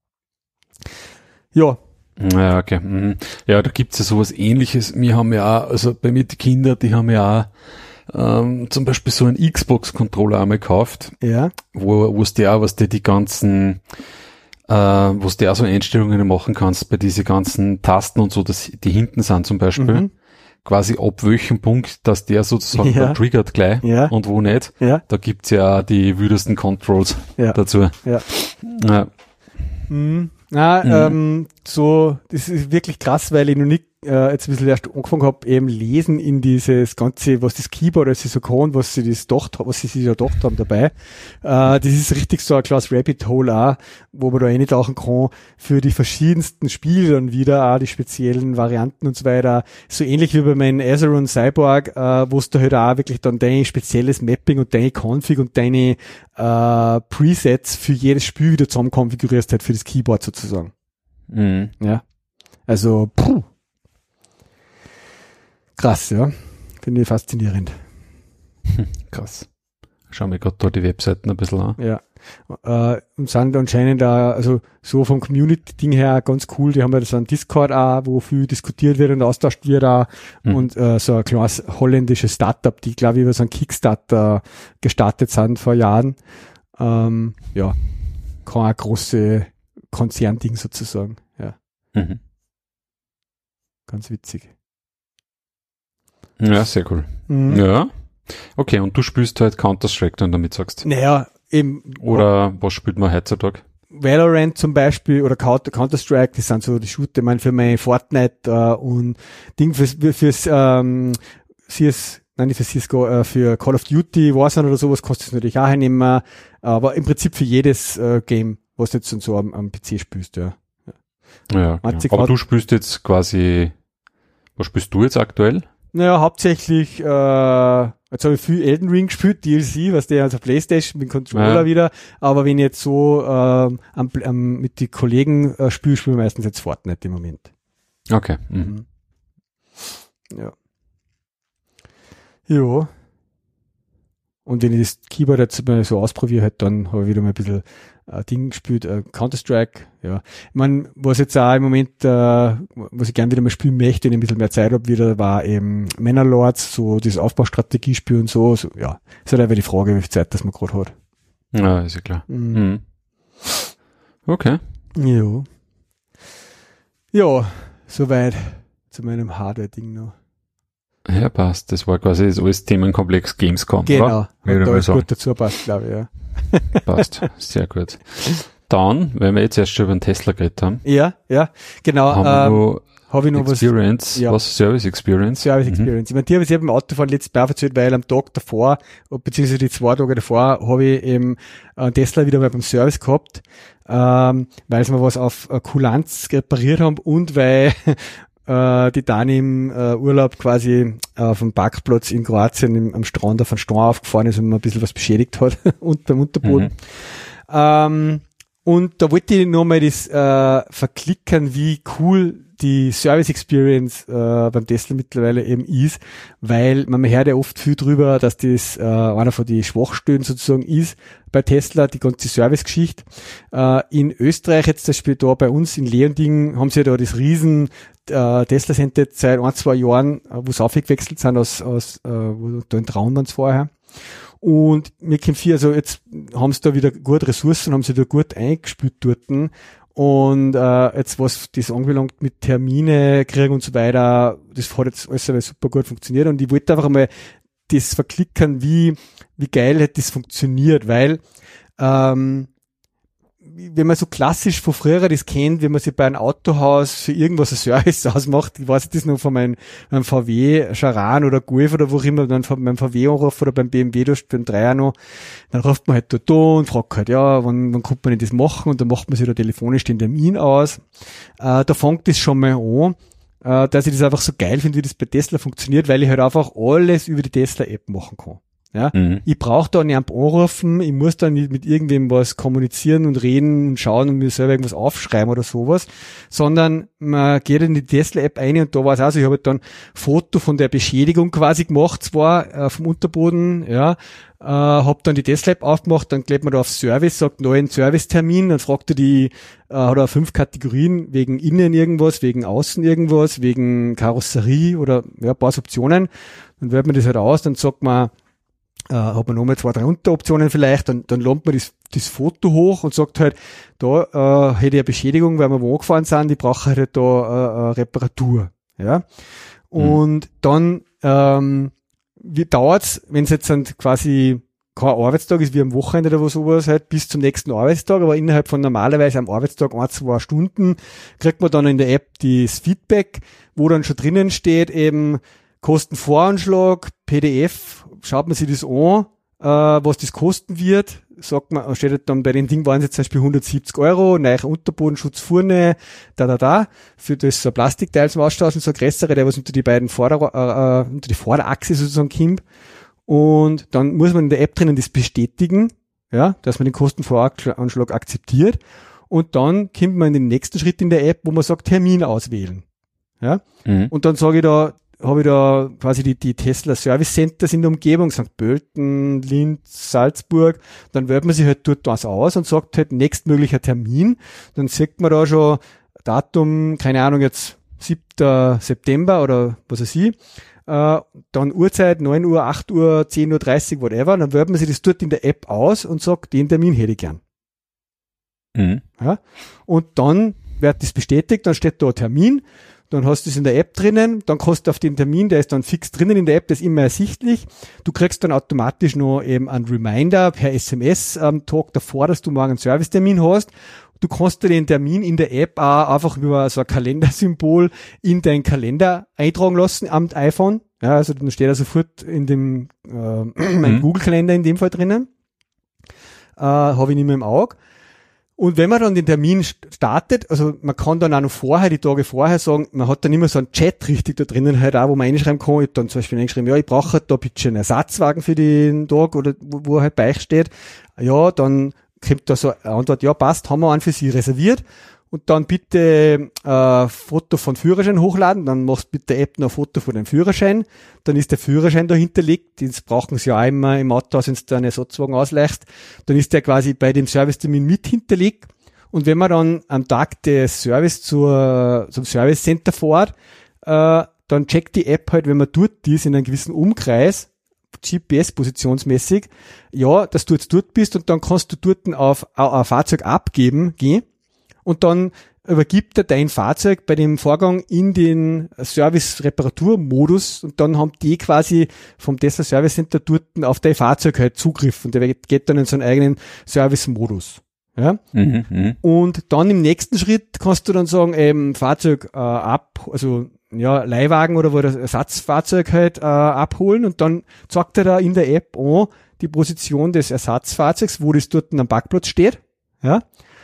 A: ich. Ja,
B: Ja, okay. Mhm. Ja, da gibt's ja sowas Ähnliches. Wir haben ja auch, also bei mir die Kinder, die haben ja auch ähm, zum Beispiel so einen Xbox-Controller einmal gekauft,
A: ja,
B: wo wo es dir auch, was dir die ganzen, äh, wo du auch so Einstellungen machen kannst bei diese ganzen Tasten und so, dass die hinten sind zum Beispiel,
A: mhm.
B: quasi ab welchem Punkt, dass der sozusagen
A: Ja.
B: dann triggert gleich
A: Ja.
B: und wo nicht.
A: Ja,
B: Da gibt's ja auch die wildesten Controls
A: ja,
B: dazu.
A: ja.
B: Ja.
A: Mhm. Na,
B: Mhm.
A: ähm, so, das ist wirklich krass, weil ich noch nicht äh, jetzt ein bisschen erst angefangen habe, eben lesen in dieses Ganze, was das Keyboard also so kann, was sie das gedacht, was sie sich da gedacht haben dabei. Äh, das ist richtig so ein kleines Rabbit Hole auch, wo man da eintauchen kann für die verschiedensten Spiele dann wieder, auch die speziellen Varianten und so weiter. So ähnlich wie bei meinem Azeron Cyborg, äh, wo es da halt auch wirklich dann dein spezielles Mapping und deine Config und deine äh, Presets für jedes Spiel wieder zusammen konfigurierst halt für das Keyboard sozusagen.
B: Mhm.
A: Ja. Also, puh. Krass, ja. Finde ich faszinierend.
B: Krass. Schau mir gerade da die Webseiten ein bisschen an.
A: Ja. Äh, und sind anscheinend auch, also so vom Community-Ding her ganz cool. Die haben ja so einen Discord auch, wo viel diskutiert wird und austauscht wird auch.
B: Mhm.
A: Und äh, so ein kleines holländisches Startup, die, glaube ich, über so einen Kickstarter gestartet sind vor Jahren. Ähm, ja. Kann auch große Konzernding sozusagen. Ja.
B: Mhm.
A: Ganz witzig.
B: Ja, sehr cool.
A: Mhm.
B: Ja. Okay, und du spielst halt Counter-Strike dann damit sagst.
A: Naja, eben.
B: Oder was spielt man heutzutage?
A: Valorant zum Beispiel oder Counter-Strike, das sind so die Shooter, ich meine, für mein Fortnite äh, und Ding fürs, fürs ähm, C S, nein, nicht für C S G O, äh, für Call of Duty, Warzone oder sowas kostet es natürlich auch hernehmen, aber im Prinzip für jedes äh, Game, was du jetzt so am, am P C spielst, ja.
B: Ja,
A: Hat sich
B: ja. Aber
A: grad-
B: du spielst jetzt quasi, was spielst du jetzt aktuell?
A: Naja, hauptsächlich, äh, jetzt habe ich viel Elden Ring gespielt, D L C, was der also Playstation mit Controller
B: Ja.
A: wieder, aber wenn ich jetzt so ähm, am, am, mit den Kollegen äh, spiele, spiele ich meistens jetzt Fortnite im Moment.
B: Okay. Mhm.
A: Ja. Ja. Und wenn ich das Keyboard jetzt mal so ausprobiere, halt, dann habe ich wieder mal ein bisschen äh, Ding gespielt, äh, Counter-Strike, ja. Ich meine, was jetzt auch im Moment, äh, was ich gerne wieder mal spielen möchte, wenn ich ein bisschen mehr Zeit habe, wieder war eben Manor-Lords, so dieses Aufbaustrategiespiel und so, so, ja. Ist halt einfach die Frage, wie viel Zeit das man gerade hat.
B: Ja, ist ja klar.
A: Mhm.
B: Mhm. Okay.
A: Ja. Ja, soweit zu meinem Hardware-Ding noch.
B: Ja, passt. Das war quasi das alles Themenkomplex Gamescom,
A: Genau.
B: oder?
A: Und
B: Würde
A: da
B: mal
A: ist
B: sagen.
A: gut dazu passt, glaube ich, ja.
B: Passt. Sehr gut. Dann, wenn wir jetzt erst schon über den Tesla geredet haben,
A: Ja, ja, genau.
B: haben wir
A: Ähm,
B: noch
A: habe ich noch was
B: Experience,
A: ja.
B: was Service Experience.
A: Service
B: Mhm.
A: Experience. Ich meine, die habe ich selber im Autofahren letztes Mal erzählt, weil am Tag davor, beziehungsweise die zwei Tage davor, habe ich eben einen Tesla wieder mal beim Service gehabt, ähm, weil sie mir was auf äh, Kulanz repariert haben und weil äh, die Dani im äh, Urlaub quasi äh, auf dem Parkplatz in Kroatien im, am Strand auf einen Stein aufgefahren ist und mir ein bisschen was beschädigt hat und beim Unterboden.
B: Mhm.
A: Ähm, und da wollte ich nochmal das äh, verklickern, wie cool die Service Experience äh, beim Tesla mittlerweile eben ist, weil man hört ja oft viel drüber, dass das äh, einer von den Schwachstellen sozusagen ist bei Tesla, die ganze Service-Geschichte. Äh, in Österreich jetzt zum Beispiel da bei uns in Leonding haben sie ja da das riesen äh, Tesla Center seit ein, zwei Jahren, äh, wo sie aufgewechselt sind aus, aus äh, wo, da in Traun waren sie vorher. Und mir kommt viel, also jetzt haben sie da wieder gut Ressourcen, haben sie da gut eingespielt dorten. Und äh, jetzt, was das anbelangt mit Termine kriegen und so weiter, das hat jetzt alles super gut funktioniert. Und ich wollte einfach mal das verklickern, wie wie geil hat das funktioniert, weil ähm, wenn man so klassisch von früher das kennt, wenn man sich bei einem Autohaus für irgendwas ein Service ausmacht, ich weiß das noch von meinem, meinem V W Charan oder Golf oder wo auch immer, dann von meinem V W anruft oder beim B M W, da beim Dreier noch, dann ruft man halt da, da und fragt halt, ja, wann, wann kommt man denn das machen, und dann macht man sich da telefonisch den Termin aus. Äh, da fängt das schon mal an, äh, dass ich das einfach so geil finde, wie das bei Tesla funktioniert, weil ich halt einfach alles über die Tesla-App machen kann. Ja,
B: Mhm.
A: ich brauche da nicht anrufen, ich muss da nicht mit irgendwem was kommunizieren und reden und schauen und mir selber irgendwas aufschreiben oder sowas, sondern man geht in die Tesla-App ein und da war es auch so, ich habe halt dann Foto von der Beschädigung quasi gemacht, zwar äh, vom Unterboden, ja, äh, habe dann die Tesla-App aufgemacht, dann klebt man da auf Service, sagt neuen Servicetermin, dann fragt er die, äh, hat er fünf Kategorien, wegen innen irgendwas, wegen außen irgendwas, wegen Karosserie oder ja, ein paar Optionen, dann wählt man das halt aus, dann sagt man, Uh, hat man nochmal zwei, drei Unteroptionen vielleicht, dann, dann lohnt man das, das Foto hoch und sagt halt, da äh, hätte ich eine Beschädigung, weil wir wo angefahren sind, die brauchen halt da äh, eine Reparatur. Ja. Und mhm. dann ähm, wie dauert's, wenn es jetzt dann quasi kein Arbeitstag ist, wie am Wochenende oder sowas, halt bis zum nächsten Arbeitstag, aber innerhalb von normalerweise am Arbeitstag ein, zwei Stunden kriegt man dann in der App das Feedback, wo dann schon drinnen steht, eben Kostenvoranschlag, P D F, schaut man sich das an, äh, was das kosten wird, sagt man, steht halt dann bei den Dingen waren es jetzt zum Beispiel hundertsiebzig Euro, neuer Unterbodenschutz vorne, da, da, da, für das so ein Plastikteil zum Austauschen, so ein größere, der was unter die beiden Vorder, äh, unter die Vorderachse sozusagen kommt, und dann muss man in der App drinnen das bestätigen, ja, dass man den Kostenvoranschlag akzeptiert, und dann kommt man in den nächsten Schritt in der App, wo man sagt, Termin auswählen, ja, mhm. und dann sage ich da, habe ich da quasi die, die Tesla Service Centers in der Umgebung, Sankt Pölten, Linz, Salzburg, dann wählt man sich halt dort was aus und sagt halt nächstmöglicher Termin, dann sieht man da schon Datum, keine Ahnung, jetzt siebter September oder was weiß ich, äh, dann Uhrzeit neun Uhr, acht Uhr, zehn Uhr dreißig, whatever, dann wählt man sich das dort in der App aus und sagt, den Termin hätte ich gern. Mhm. Ja, und dann wird das bestätigt, dann steht da ein Termin, dann hast du es in der App drinnen, dann kannst du auf den Termin, der ist dann fix drinnen in der App, das ist immer ersichtlich. Du kriegst dann automatisch noch eben einen Reminder per S M S am Tag davor, dass du morgen einen Servicetermin hast. Du kannst dir den Termin in der App auch einfach über so ein Kalendersymbol in deinen Kalender eintragen lassen am iPhone. Ja, also dann steht er sofort in dem äh, mein mhm. Google-Kalender in dem Fall drinnen. Äh, habe ich nicht mehr im Auge. Und wenn man dann den Termin startet, also man kann dann auch noch vorher, die Tage vorher sagen, man hat dann immer so einen Chat richtig da drinnen halt auch, wo man einschreiben kann. Ich hab dann zum Beispiel eingeschrieben, ja, ich brauche halt da bitte einen Ersatzwagen für den Tag oder wo, wo er halt bei euch steht. Ja, dann kommt da so eine Antwort, ja, passt, haben wir einen für Sie reserviert. und dann bitte äh, Foto von Führerschein hochladen, dann machst mit der App noch ein Foto von dem Führerschein, dann ist der Führerschein da hinterlegt, das brauchen sie ja auch immer im Auto, wenn du da einen Ersatzwagen ausleichst, dann ist der quasi bei dem Servicetermin mit hinterlegt und wenn man dann am Tag des Service zur, zum Service Center fährt, äh, dann checkt die App halt, wenn man dort ist, in einem gewissen Umkreis, G P S-positionsmäßig, ja, dass du jetzt dort bist und dann kannst du dort auf ein Fahrzeug abgeben, gehen und dann übergibt er dein Fahrzeug bei dem Vorgang in den Service-Reparatur-Modus und dann haben die quasi vom Tesla Service Center dort auf dein Fahrzeug halt Zugriff und der geht dann in so einen eigenen Service-Modus. Ja?
B: Mhm, mh.
A: Und dann im nächsten Schritt kannst du dann sagen, eben Fahrzeug äh, ab, also ja, Leihwagen oder wo das Ersatzfahrzeug halt äh, abholen und dann zeigt er da in der App an die Position des Ersatzfahrzeugs, wo das dort am Parkplatz steht. Ja.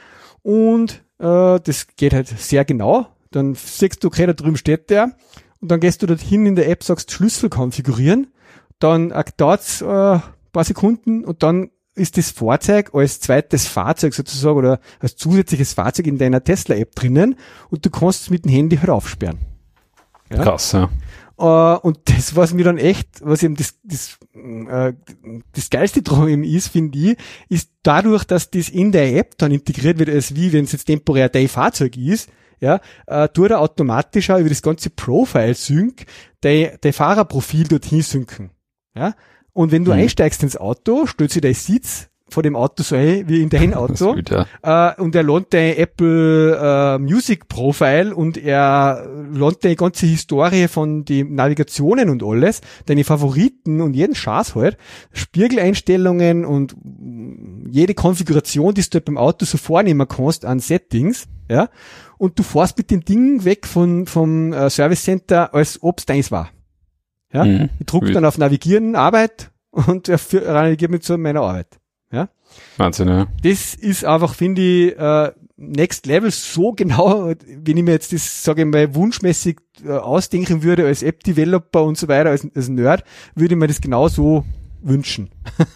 A: Und äh, das geht halt sehr genau. Dann siehst du, okay, da drüben steht der und dann gehst du dorthin in der App, sagst Schlüssel konfigurieren, dann äh, dauert's äh, ein paar Sekunden und dann ist das Fahrzeug als zweites Fahrzeug sozusagen oder als zusätzliches Fahrzeug in deiner Tesla-App drinnen und du kannst es mit dem Handy halt aufsperren. Ja?
B: Krass, ja.
A: Uh, und das, was mir dann echt, was eben das, das, äh, das geilste dran eben ist, finde ich, ist dadurch, dass das in der App dann integriert wird, als wie wenn es jetzt temporär dein Fahrzeug ist, ja, äh, tut er automatisch auch über das ganze Profile-Sync dein, dein Fahrerprofil dorthin synken. Ja. Und wenn du mhm. einsteigst ins Auto, stellt sich dein Sitz vor dem Auto so ein, wie in dein Auto.
B: Gut, ja.
A: äh, und er lohnt dein Apple äh, Music Profile und er lohnt deine ganze Historie von den Navigationen und alles, deine Favoriten und jeden Scheiß halt, Spiegeleinstellungen und jede Konfiguration, die du beim Auto so vornehmen kannst an Settings, ja, und du fährst mit dem Ding weg von vom äh, Service Center, als ob's deins war. Ja,
B: mhm.
A: ich druck dann auf Navigieren, Arbeit und er navigiert mich zu meiner Arbeit. Ja.
B: Wahnsinn, ja.
A: Das ist einfach, finde ich, äh, Next Level so genau, wenn ich mir jetzt das, sage ich mal, wunschmäßig äh, ausdenken würde als App-Developer und so weiter, als, als Nerd, würde ich mir das genauso wünschen.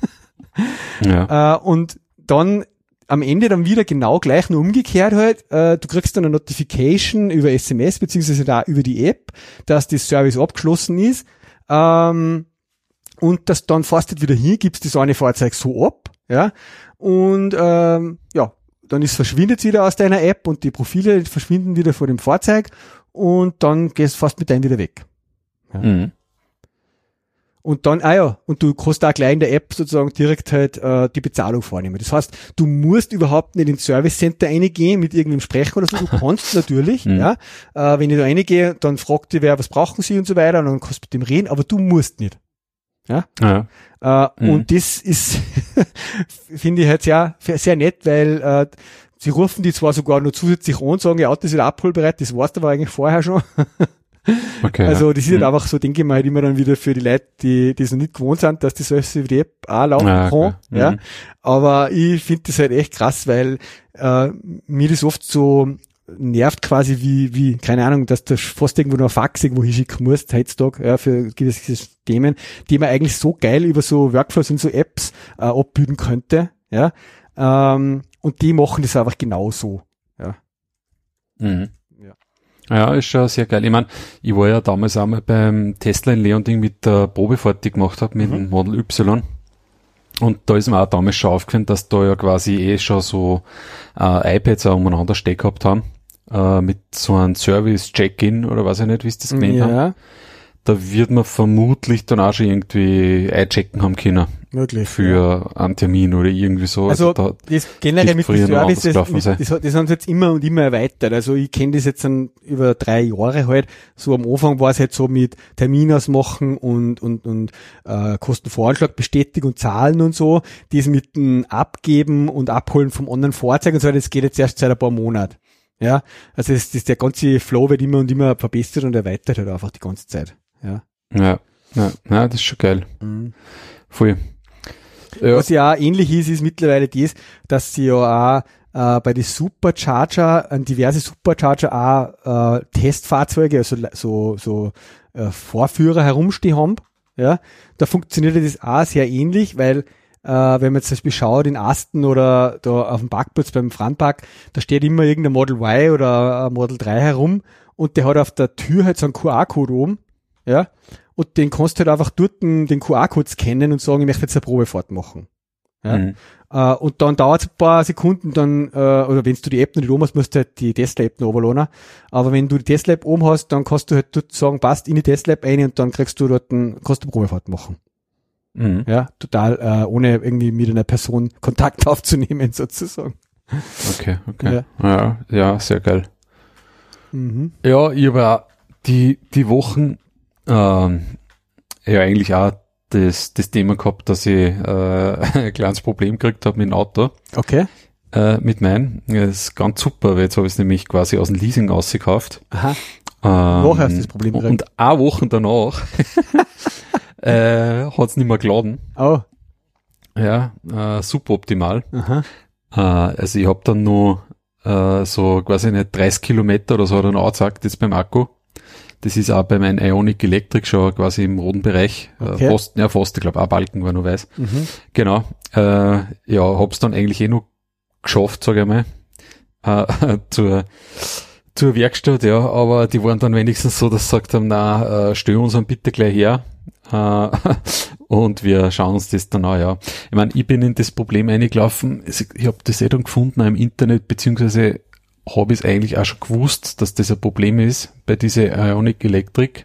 B: Ja.
A: äh, und dann am Ende dann wieder genau gleich nur umgekehrt halt, äh, du kriegst dann eine Notification über S M S beziehungsweise da über die App, dass das Service abgeschlossen ist, ähm, und das dann fährst du wieder hin, gibst das eine Fahrzeug so ab, ja, und ähm, ja, dann ist verschwindet wieder aus deiner App und die Profile verschwinden wieder vor dem Fahrzeug und dann gehst du fast mit deinem wieder weg. Ja.
B: Mhm.
A: Und dann, ah ja, und du kannst auch gleich in der App sozusagen direkt halt äh, die Bezahlung vornehmen. Das heißt, du musst überhaupt nicht ins Service Center reingehen mit irgendeinem Sprechen oder so. Du kannst natürlich, mhm. ja. Äh, wenn ich da reingehe, dann fragt dich wer, was brauchen sie und so weiter und dann kannst du mit dem reden, aber du musst nicht. Ja.
B: ja.
A: Äh, mhm. Und das ist, finde ich halt sehr, sehr nett, weil äh, sie rufen die zwar sogar noch zusätzlich an und sagen, ihr Auto ist wieder abholbereit, das weißt du aber eigentlich vorher schon.
B: Okay,
A: also das ist
B: ja.
A: halt einfach so, denke ich mal, halt immer dann wieder für die Leute, die die es noch nicht gewohnt sind, dass das alles über die App auch laufen
B: ja,
A: kann.
B: okay.
A: Ja.
B: Mhm.
A: Aber ich finde das halt echt krass, weil äh, mir das oft so nervt quasi wie, wie, keine Ahnung, dass du fast irgendwo noch ein Fax irgendwo hinschicken musst, heutzutage, ja, für gewisse Themen, die man eigentlich so geil über so Workflows und so Apps äh, abbilden könnte, ja, ähm, und die machen das einfach genauso, ja.
B: Mhm. Ja, ist schon sehr geil. Ich meine, ich war ja damals auch mal beim Tesla in Leonding mit der Probefahrt, die ich gemacht habe, mit mhm. dem Model Y. Und da ist mir auch damals schon aufgefallen, dass da ja quasi eh schon so äh, iPads auch umeinander stehen gehabt haben, äh, mit so einem Service-Check-In oder weiß ich nicht, wie sie das genannt
A: ja.
B: haben. Da wird man vermutlich dann auch schon irgendwie einchecken haben können.
A: Wirklich.
B: Für ja. einen Termin oder irgendwie so.
A: Also, also da das generell mit dem Service, das, mit, das, das haben sie jetzt immer und immer erweitert. Also ich kenne das jetzt dann über drei Jahre halt. So am Anfang war es halt so mit Termin ausmachen und und und äh, Kostenvoranschlag bestätigen und Zahlen und so. Das mit dem Abgeben und Abholen vom anderen Fahrzeug und so, das geht jetzt erst seit ein paar Monaten. Ja, also das, das, der ganze Flow wird immer und immer verbessert und erweitert halt einfach die ganze Zeit. Ja,
B: ja, ja, ja, das ist schon geil.
A: Mhm.
B: Voll. Ja.
A: Was ja auch ähnlich ist, ist mittlerweile das, dass sie ja auch äh, bei den Supercharger, an diverse Supercharger auch äh, Testfahrzeuge, also so so äh, Vorführer herumstehen haben. Ja, da funktioniert das auch sehr ähnlich, weil äh, wenn man jetzt zum Beispiel schaut in Asten oder da auf dem Parkplatz beim Franpark, da steht immer irgendein Model Y oder ein Model drei herum und der hat auf der Tür halt so einen Q R-Code oben, ja, und den kannst du halt einfach dort den, den Q R-Code scannen und sagen, ich möchte jetzt eine Probefahrt machen. Ja. Mhm. Uh, und dann dauert es ein paar Sekunden, dann, uh, oder wenn du die App noch nicht oben hast, musst du halt die Tesla-App noch runterladen. Aber wenn du die Tesla-App oben hast, dann kannst du halt dort sagen, passt in die Tesla-App rein und dann kriegst du dort einen, kannst du eine Probefahrt machen. Mhm. Ja, total, uh, ohne irgendwie mit einer Person Kontakt aufzunehmen, sozusagen.
B: Okay, okay. Ja, ja, ja sehr geil. Mhm. Ja, ich habe auch die, die Wochen, ähm, ja, eigentlich auch das, das Thema gehabt, dass ich äh, ein kleines Problem gekriegt habe mit dem Auto.
A: Okay.
B: Äh, mit meinem. Das ist ganz super, weil jetzt habe ich es nämlich quasi aus dem Leasing ausgekauft.
A: Aha.
B: Ähm,
A: Woche hast du das Problem gekriegt?
B: Und eine Woche danach äh, hat es nicht mehr geladen.
A: Oh.
B: Ja, äh, super optimal.
A: Aha.
B: Äh, also ich habe dann noch äh, so quasi nicht dreißig Kilometer oder so hat er noch angezeigt jetzt beim Akku. Das ist auch bei meinem Ioniq Electric schon quasi im roten Bereich.
A: Okay.
B: Äh, fast, ja fast, ich glaube, auch Balken war noch weiß.
A: Mhm.
B: Genau. Äh, ja, hab's dann eigentlich eh noch geschafft, sage ich mal, äh, zur, zur Werkstatt, ja, aber die waren dann wenigstens so, dass sie gesagt haben, na, äh, stell uns dann bitte gleich her. Äh, und wir schauen uns das dann an, ja. Ich meine, ich bin in das Problem eingelaufen, ich habe das eh dann gefunden im Internet, beziehungsweise habe ich es eigentlich auch schon gewusst, dass das ein Problem ist bei dieser Ioniq Electric.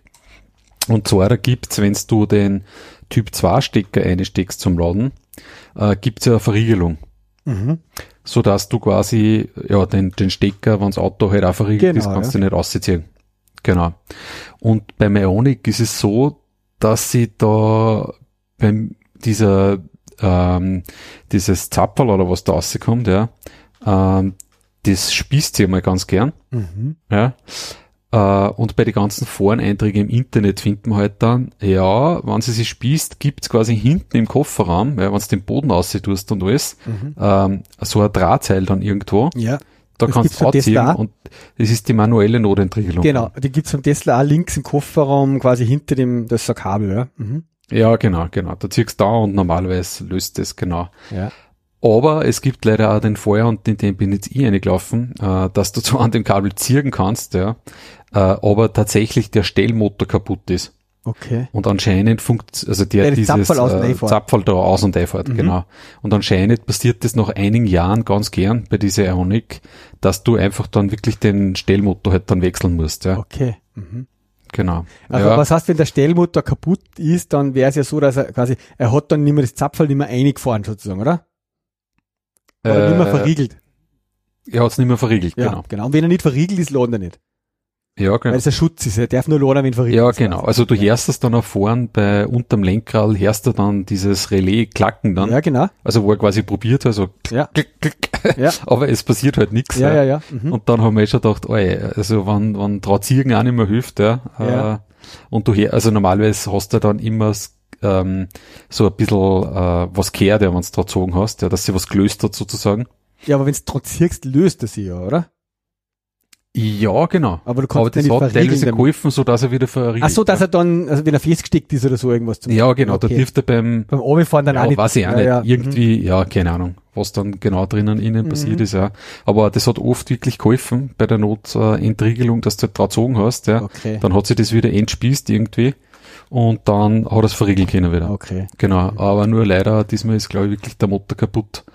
B: Und zwar da gibt's, wenn du den Typ zwei Stecker einsteckst zum Laden, äh, gibt's ja eine Verriegelung. Mhm. So dass du quasi, ja, den, den Stecker, wenn das Auto halt auch verriegelt
A: genau,
B: ist, kannst
A: ja.
B: du nicht rausziehen. Genau. Und beim Ioniq ist es so, dass sie da beim dieser, ähm, dieses Zapferl oder was da rauskommt, ja, ähm, das spießt sie mal ganz gern. Mhm. Ja. Äh, und bei den ganzen Foreneinträgen im Internet findet man halt dann, ja, wenn sie sich spießt, gibt's quasi hinten im Kofferraum, ja, wenn du den Boden rausziehst und alles, mhm. ähm, so ein Drahtseil dann irgendwo.
A: Ja.
B: Da das kannst du anziehen und das ist die manuelle Notentriegelung.
A: Genau, die gibt's beim Tesla auch links im Kofferraum, quasi hinter dem, das ist ein Kabel, ja. Mhm.
B: Ja, genau, genau. Da ziehst du da und normalerweise löst das, genau.
A: Ja.
B: Aber es gibt leider auch den Fall, und in dem bin jetzt ich reingelaufen, äh, dass du zwar an dem Kabel ziehen kannst, ja, äh, aber tatsächlich der Stellmotor kaputt ist.
A: Okay.
B: Und anscheinend funkt, also der,
A: ja,
B: dieses äh, Zapferl da aus und einfährt, mhm. genau. Und anscheinend passiert das nach einigen Jahren ganz gern bei dieser Ioniq, dass du einfach dann wirklich den Stellmotor halt dann wechseln musst, ja.
A: Okay. Mhm.
B: Genau.
A: Also
B: ja.
A: was heißt, wenn der Stellmotor kaputt ist, dann wäre es ja so, dass er quasi, er hat dann nicht mehr das Zapferl nicht mehr eingefahren sozusagen, oder? Oder äh, nicht mehr verriegelt.
B: Er hat's nicht mehr verriegelt,
A: ja,
B: genau.
A: genau. Und wenn er nicht verriegelt ist, laden er nicht.
B: Ja, genau.
A: Weil es ein Schutz ist, er darf nur laden, wenn verriegelt
B: ja,
A: ist.
B: Ja, genau. Also du hörst es dann auch vorn bei, unterm Lenkrad, hörst du dann dieses Relais klacken dann.
A: Ja, genau.
B: Also wo er quasi probiert, also
A: ja.
B: klick, klick.
A: Ja.
B: Aber es passiert halt nichts.
A: Ja, ja, ja. Mhm.
B: Und dann haben wir schon gedacht, oh, also wenn, wenn Drahtziehen auch nicht mehr hilft, ja.
A: ja.
B: Äh, und du hör, also normalerweise hast du dann immer ähm, so ein bisschen äh, was gehört, ja, wenn du draht gezogen hast, ja, dass sie was gelöst hat sozusagen.
A: Ja, aber wenn du draht ziehst, löst er sie ja, oder?
B: Ja, genau.
A: Aber du kannst
B: aber das
A: nicht
B: hat teilweise geholfen, so dass er wieder verriegelt.
A: Ach so, dass er dann, also wenn er festgesteckt ist oder so irgendwas zum
B: Ja, genau,
A: okay.
B: da dürfte er beim,
A: beim Runterfahren dann
B: ja,
A: auch nicht.
B: weiß ich auch
A: ja,
B: nicht,
A: ja.
B: irgendwie,
A: mhm.
B: ja, keine Ahnung, was dann genau drinnen innen mhm. passiert ist, ja. Aber das hat oft wirklich geholfen bei der Notentriegelung, dass du halt drauf gezogen hast, ja.
A: Okay.
B: Dann hat sich das wieder entspießt irgendwie und dann hat er es verriegeln können wieder.
A: Okay.
B: Genau, mhm. aber nur leider, diesmal ist, glaube ich, wirklich der Motor kaputt.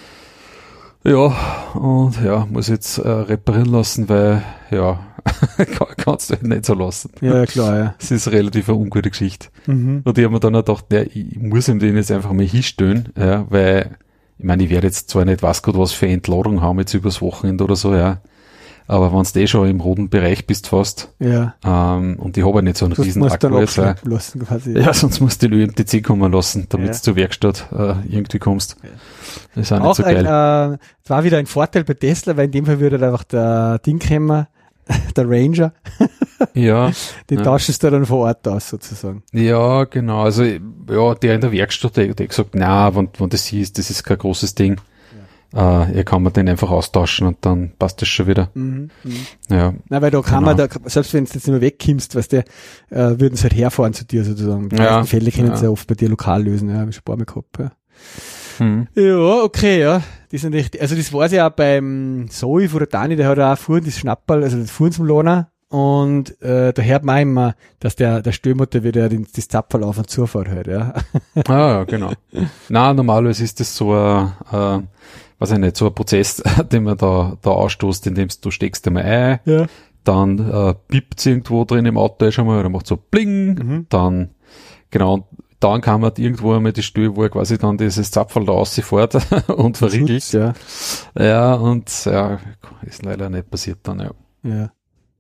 B: Ja, und ja, muss jetzt äh, reparieren lassen, weil, ja, kann, kannst du halt nicht so lassen.
A: Ja, klar, ja.
B: Es ist relativ eine ungute Geschichte.
A: Mhm.
B: Und ich habe mir dann auch gedacht, ja, ich muss ihm den jetzt einfach mal hinstellen, ja, weil, ich meine, ich werde jetzt zwar nicht was gut was für Entladung haben, jetzt übers Wochenende oder so, ja, aber wenn du eh schon im roten Bereich bist fast,
A: ja.
B: ähm, und ich habe ja nicht so einen
A: sonst
B: riesen Akku jetzt, ja.
A: lassen quasi.
B: Ja, sonst musst du den Ö M T C kommen lassen, damit
A: ja.
B: du zur Werkstatt äh, irgendwie kommst. Ja. Das ist auch, auch nicht so
A: ein,
B: geil.
A: Äh, das war wieder ein Vorteil bei Tesla, weil in dem Fall würde einfach der Ding kommen, der Ranger.
B: Ja.
A: Den
B: ja.
A: tauschst du dann vor Ort aus, sozusagen.
B: Ja, genau. Also, ja, der in der Werkstatt, der, der hat gesagt, na, wenn, wenn das ist, das ist kein großes Ding. Ja. Äh, hier kann man den einfach austauschen und dann passt das schon wieder. Mhm, mh. Ja.
A: Na, weil da kann
B: genau.
A: man, da, selbst wenn du jetzt nicht mehr wegkommst, weißt du, äh, würden sie halt herfahren zu dir, sozusagen. Die
B: ja.
A: meisten Fälle können
B: ja.
A: sie ja oft bei dir lokal lösen, ja, hab ich schon ein paar Mal gehabt, ja.
B: Mhm.
A: Ja, okay, ja. Die sind echt, also das war's ja auch beim Zoe von der Dani, der hat auch Fuhren, das Schnapperl, also das Fuhrensmloner. Und äh, da hört man auch immer, dass der der Störmotor wieder den, das Zapferl auf und zufährt halt, ja.
B: Ah, ja, genau. Na, normalerweise ist das so ein, äh, weiß ich nicht, so ein Prozess, den man da, da ausstoßt, indem du steckst einmal ein,
A: Ja.
B: dann äh, piept's irgendwo drin im Auto schon mal, oder macht so bling,
A: Mhm.
B: dann, genau, und dann kann man irgendwo einmal die Stelle, wo er quasi dann dieses Zapferl da rausfährt und verriegelt.
A: Schutz, ja.
B: Ja, und ja, ist leider nicht passiert dann, ja.
A: Ja.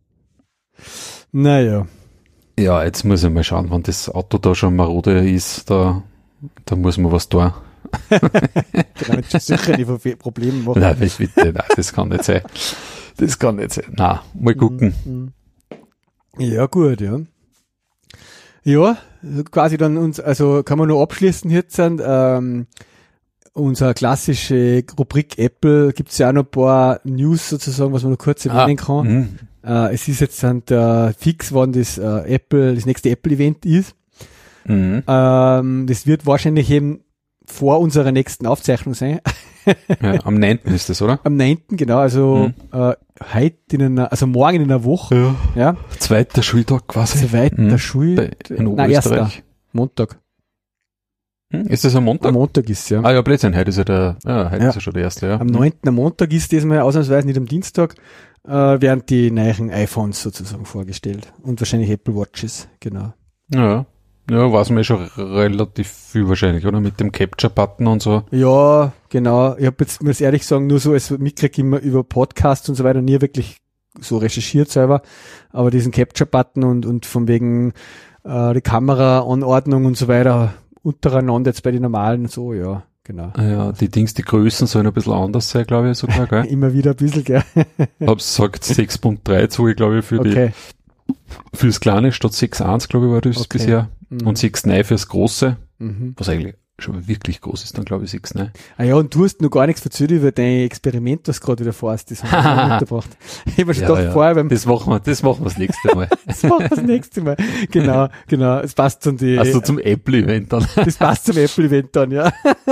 A: Naja.
B: Ja, jetzt muss ich mal schauen, wenn das Auto da schon marode ist, da, da muss man was tun.
A: Genau, jetzt schon sicher die Pro- Probleme machen.
B: Nein, bitte, bitte, nein, das kann nicht sein. Das kann nicht sein. Nein, mal gucken.
A: Mhm. Ja, gut, ja. Ja, quasi dann uns, also kann man nur abschließen jetzt sind, ähm, unsere klassische Rubrik Apple, gibt's ja auch noch ein paar News sozusagen, was man noch kurz erwähnen kann.
B: Mhm.
A: Äh, es ist jetzt dann der fix, wann das äh, Apple, das nächste Apple-Event ist.
B: Mhm.
A: Ähm, das wird wahrscheinlich eben vor unserer nächsten Aufzeichnung sein.
B: Ja, am neunten ist das, oder?
A: Am neunten genau, also
B: Mhm.
A: äh, heute in einer, also morgen in einer Woche,
B: Ja.
A: ja,
B: Zweiter Schultag quasi.
A: soweit
B: Mhm.
A: der Schul,
B: Bei- in
A: nein, erster,
B: Oberösterreich.
A: Montag.
B: Hm, ist das am Montag?
A: Am Montag ist ja.
B: Ah ja, Blödsinn, heute ist ja der, ja, heute
A: Ja.
B: ist ja schon der erste, ja.
A: Am neunten am Montag ist diesmal ausnahmsweise nicht am Dienstag, äh, werden die neuen iPhones sozusagen vorgestellt. Und wahrscheinlich Apple Watches, genau.
B: Ja. Ja, weiß man eh schon relativ viel wahrscheinlich, oder? Mit dem Capture-Button und so.
A: Ja, genau. Ich habe jetzt, muss ehrlich sagen, nur so als mitkrieg immer über Podcasts und so weiter, nie wirklich so recherchiert selber. Aber diesen Capture-Button und, und von wegen äh, die Kameraanordnung und so weiter untereinander jetzt bei den normalen und so, ja, genau.
B: Ah ja, die Dings, die Größen sollen ein bisschen anders sein, glaube ich sogar, gell?
A: Immer wieder ein bisschen, gell?
B: Ich hab's gesagt sechs Punkt drei zu, ich glaube, für die,
A: Okay.
B: fürs Kleine statt sechs Komma eins, glaube ich, war das
A: Okay.
B: bisher.
A: Mhm.
B: Und sechs Komma neun fürs Große,
A: Mhm.
B: was eigentlich schon wirklich groß ist, dann glaube ich sechs Komma neun.
A: Ah ja, und du hast noch gar nichts erzählt über dein Experiment, was du gerade wieder fährst. Das haben wir noch mitgebracht. Ich habe mir schon
B: Ja,
A: gedacht,
B: ja.
A: vorher beim,
B: Das machen wir, das machen wir das nächste Mal.
A: das machen wir das nächste Mal. Genau, genau. Es passt zum, die,
B: Also zum Apple-Event dann.
A: das passt zum Apple-Event dann, ja.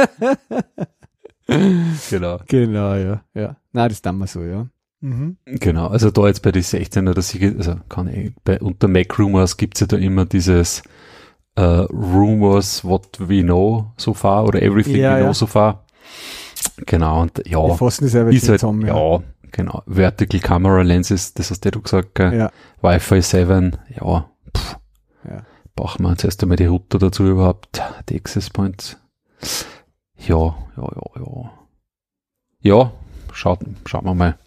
B: Genau.
A: Genau, ja, ja. Nein, das tun wir so, ja. Mhm.
B: Genau, also da jetzt bei die sechzehner, das also kann ich, bei, unter Mac Rumors gibt's ja da immer dieses äh, Rumors what we know so far oder everything
A: Ja,
B: we know
A: ja.
B: so far. Genau, und
A: Wir
B: ja,
A: fassen das einfach
B: ist halt,
A: zusammen, ja.
B: ja, genau, Vertical Camera Lenses, das hast du gesagt, gell?
A: Ja,
B: Wi-Fi sieben, ja, pff,
A: ja.
B: brauchen wir zuerst einmal die Router dazu überhaupt, die Access Points. Ja, ja, ja, ja. Ja, schaut, schauen wir mal.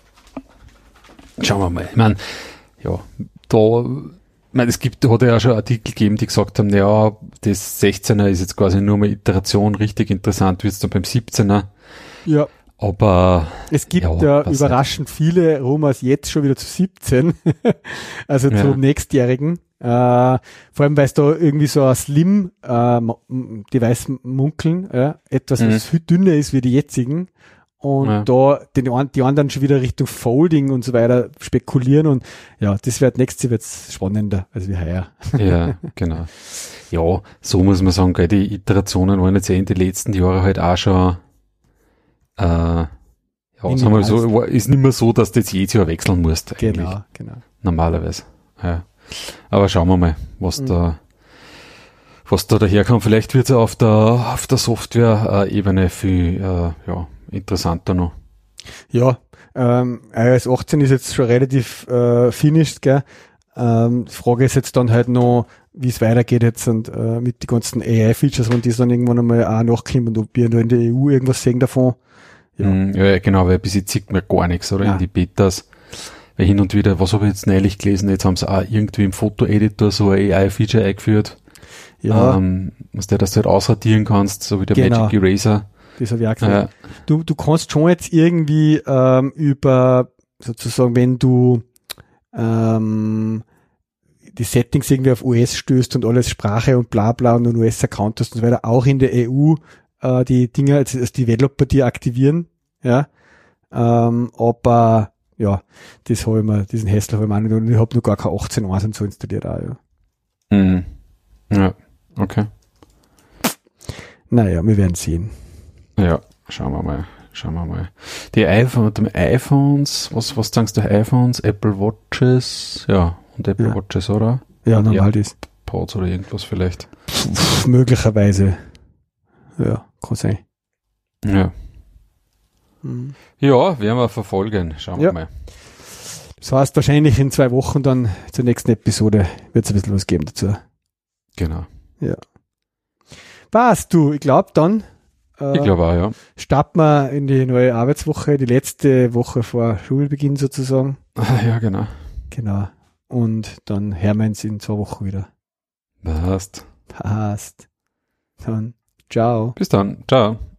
B: Schauen wir mal. Ich meine, ja, da, ich meine, es gibt, hat ja auch schon Artikel gegeben, die gesagt haben, ja, das sechzehner ist jetzt quasi nur mal Iteration, richtig interessant wird's dann beim siebzehner.
A: Ja.
B: Aber
A: Es gibt
B: Ja,
A: ja,
B: was
A: überraschend viele Rumors jetzt schon wieder zu siebzehn, also
B: Ja.
A: zum nächstjährigen. Äh, vor allem, weil es da irgendwie so ein Slim äh, Mo- m- Device munkeln, ja, etwas,
B: Mhm.
A: was viel dünner ist wie die jetzigen. Und
B: Ja.
A: da den, an- die anderen schon wieder Richtung Folding und so weiter spekulieren. Und ja, das wird nächstes Jahr wird's spannender als wie heuer.
B: ja, genau. Ja, so muss man sagen, gell, die Iterationen waren jetzt eh in den letzten Jahren halt auch schon, äh, ja, sagen wir so, war- ist nicht mehr so, dass du jetzt jedes Jahr wechseln musst, eigentlich.
A: Genau, genau.
B: Normalerweise. Ja. Aber schauen wir mal, was
A: Mhm.
B: da, was da daherkommt. Vielleicht wird es auf der, auf der Software-Ebene viel, äh, ja, interessanter noch.
A: Ja, ähm, iOS achtzehn ist jetzt schon relativ äh, finished, gell? Ähm, die Frage ist jetzt dann halt noch, wie es weitergeht jetzt und äh, mit den ganzen A I-Features, wenn die dann irgendwann einmal auch nachkommen und ob wir nur in der E U irgendwas sehen davon. Ja.
B: Mm, ja, genau, weil bis jetzt sieht man gar nichts, oder?
A: Ja.
B: In die Betas. Weil hin und wieder, was habe ich jetzt neulich gelesen, jetzt haben sie auch irgendwie im Foto-Editor so ein A I-Feature eingeführt.
A: Ja,
B: Ähm, was der, dass du halt ausradieren kannst, so wie der
A: Genau.
B: Magic Eraser.
A: das habe ich auch gesehen.
B: Ja,
A: Du, du kannst schon jetzt irgendwie ähm, über, sozusagen, wenn du ähm, die Settings irgendwie auf U S stößt und alles Sprache und bla bla und einen U S-Account hast und so weiter, auch in der E U äh, die Dinger als, als Developer dir aktivieren, ja, ähm, aber ja, das habe ich mir, diesen Hassel habe ich mir auch nicht und ich habe noch gar kein achtzehn Punkt eins und so installiert auch, ja.
B: Mhm. Ja, okay.
A: Naja, wir werden sehen.
B: Ja, schauen wir mal. Schauen wir mal. Die iPhone, mit dem iPhones, was, was denkst du, iPhones, Apple Watches, ja, und Apple
A: Ja.
B: Watches, oder?
A: Ja, normal das.
B: Pods oder irgendwas vielleicht.
A: Pff, möglicherweise. Ja, kann sein.
B: Ja.
A: Mhm.
B: Ja, werden wir verfolgen. Schauen
A: Ja.
B: wir mal.
A: Das heißt, wahrscheinlich in zwei Wochen dann zur nächsten Episode wird es ein bisschen was geben dazu.
B: Genau.
A: Was, du, ich glaube dann äh,
B: Ich glaube auch, ja.
A: starten wir in die neue Arbeitswoche, die letzte Woche vor Schulbeginn sozusagen.
B: Ja, genau.
A: Genau. Und dann hören wir uns in zwei Wochen wieder.
B: Passt.
A: Passt. Dann, ciao.
B: Bis dann. Ciao.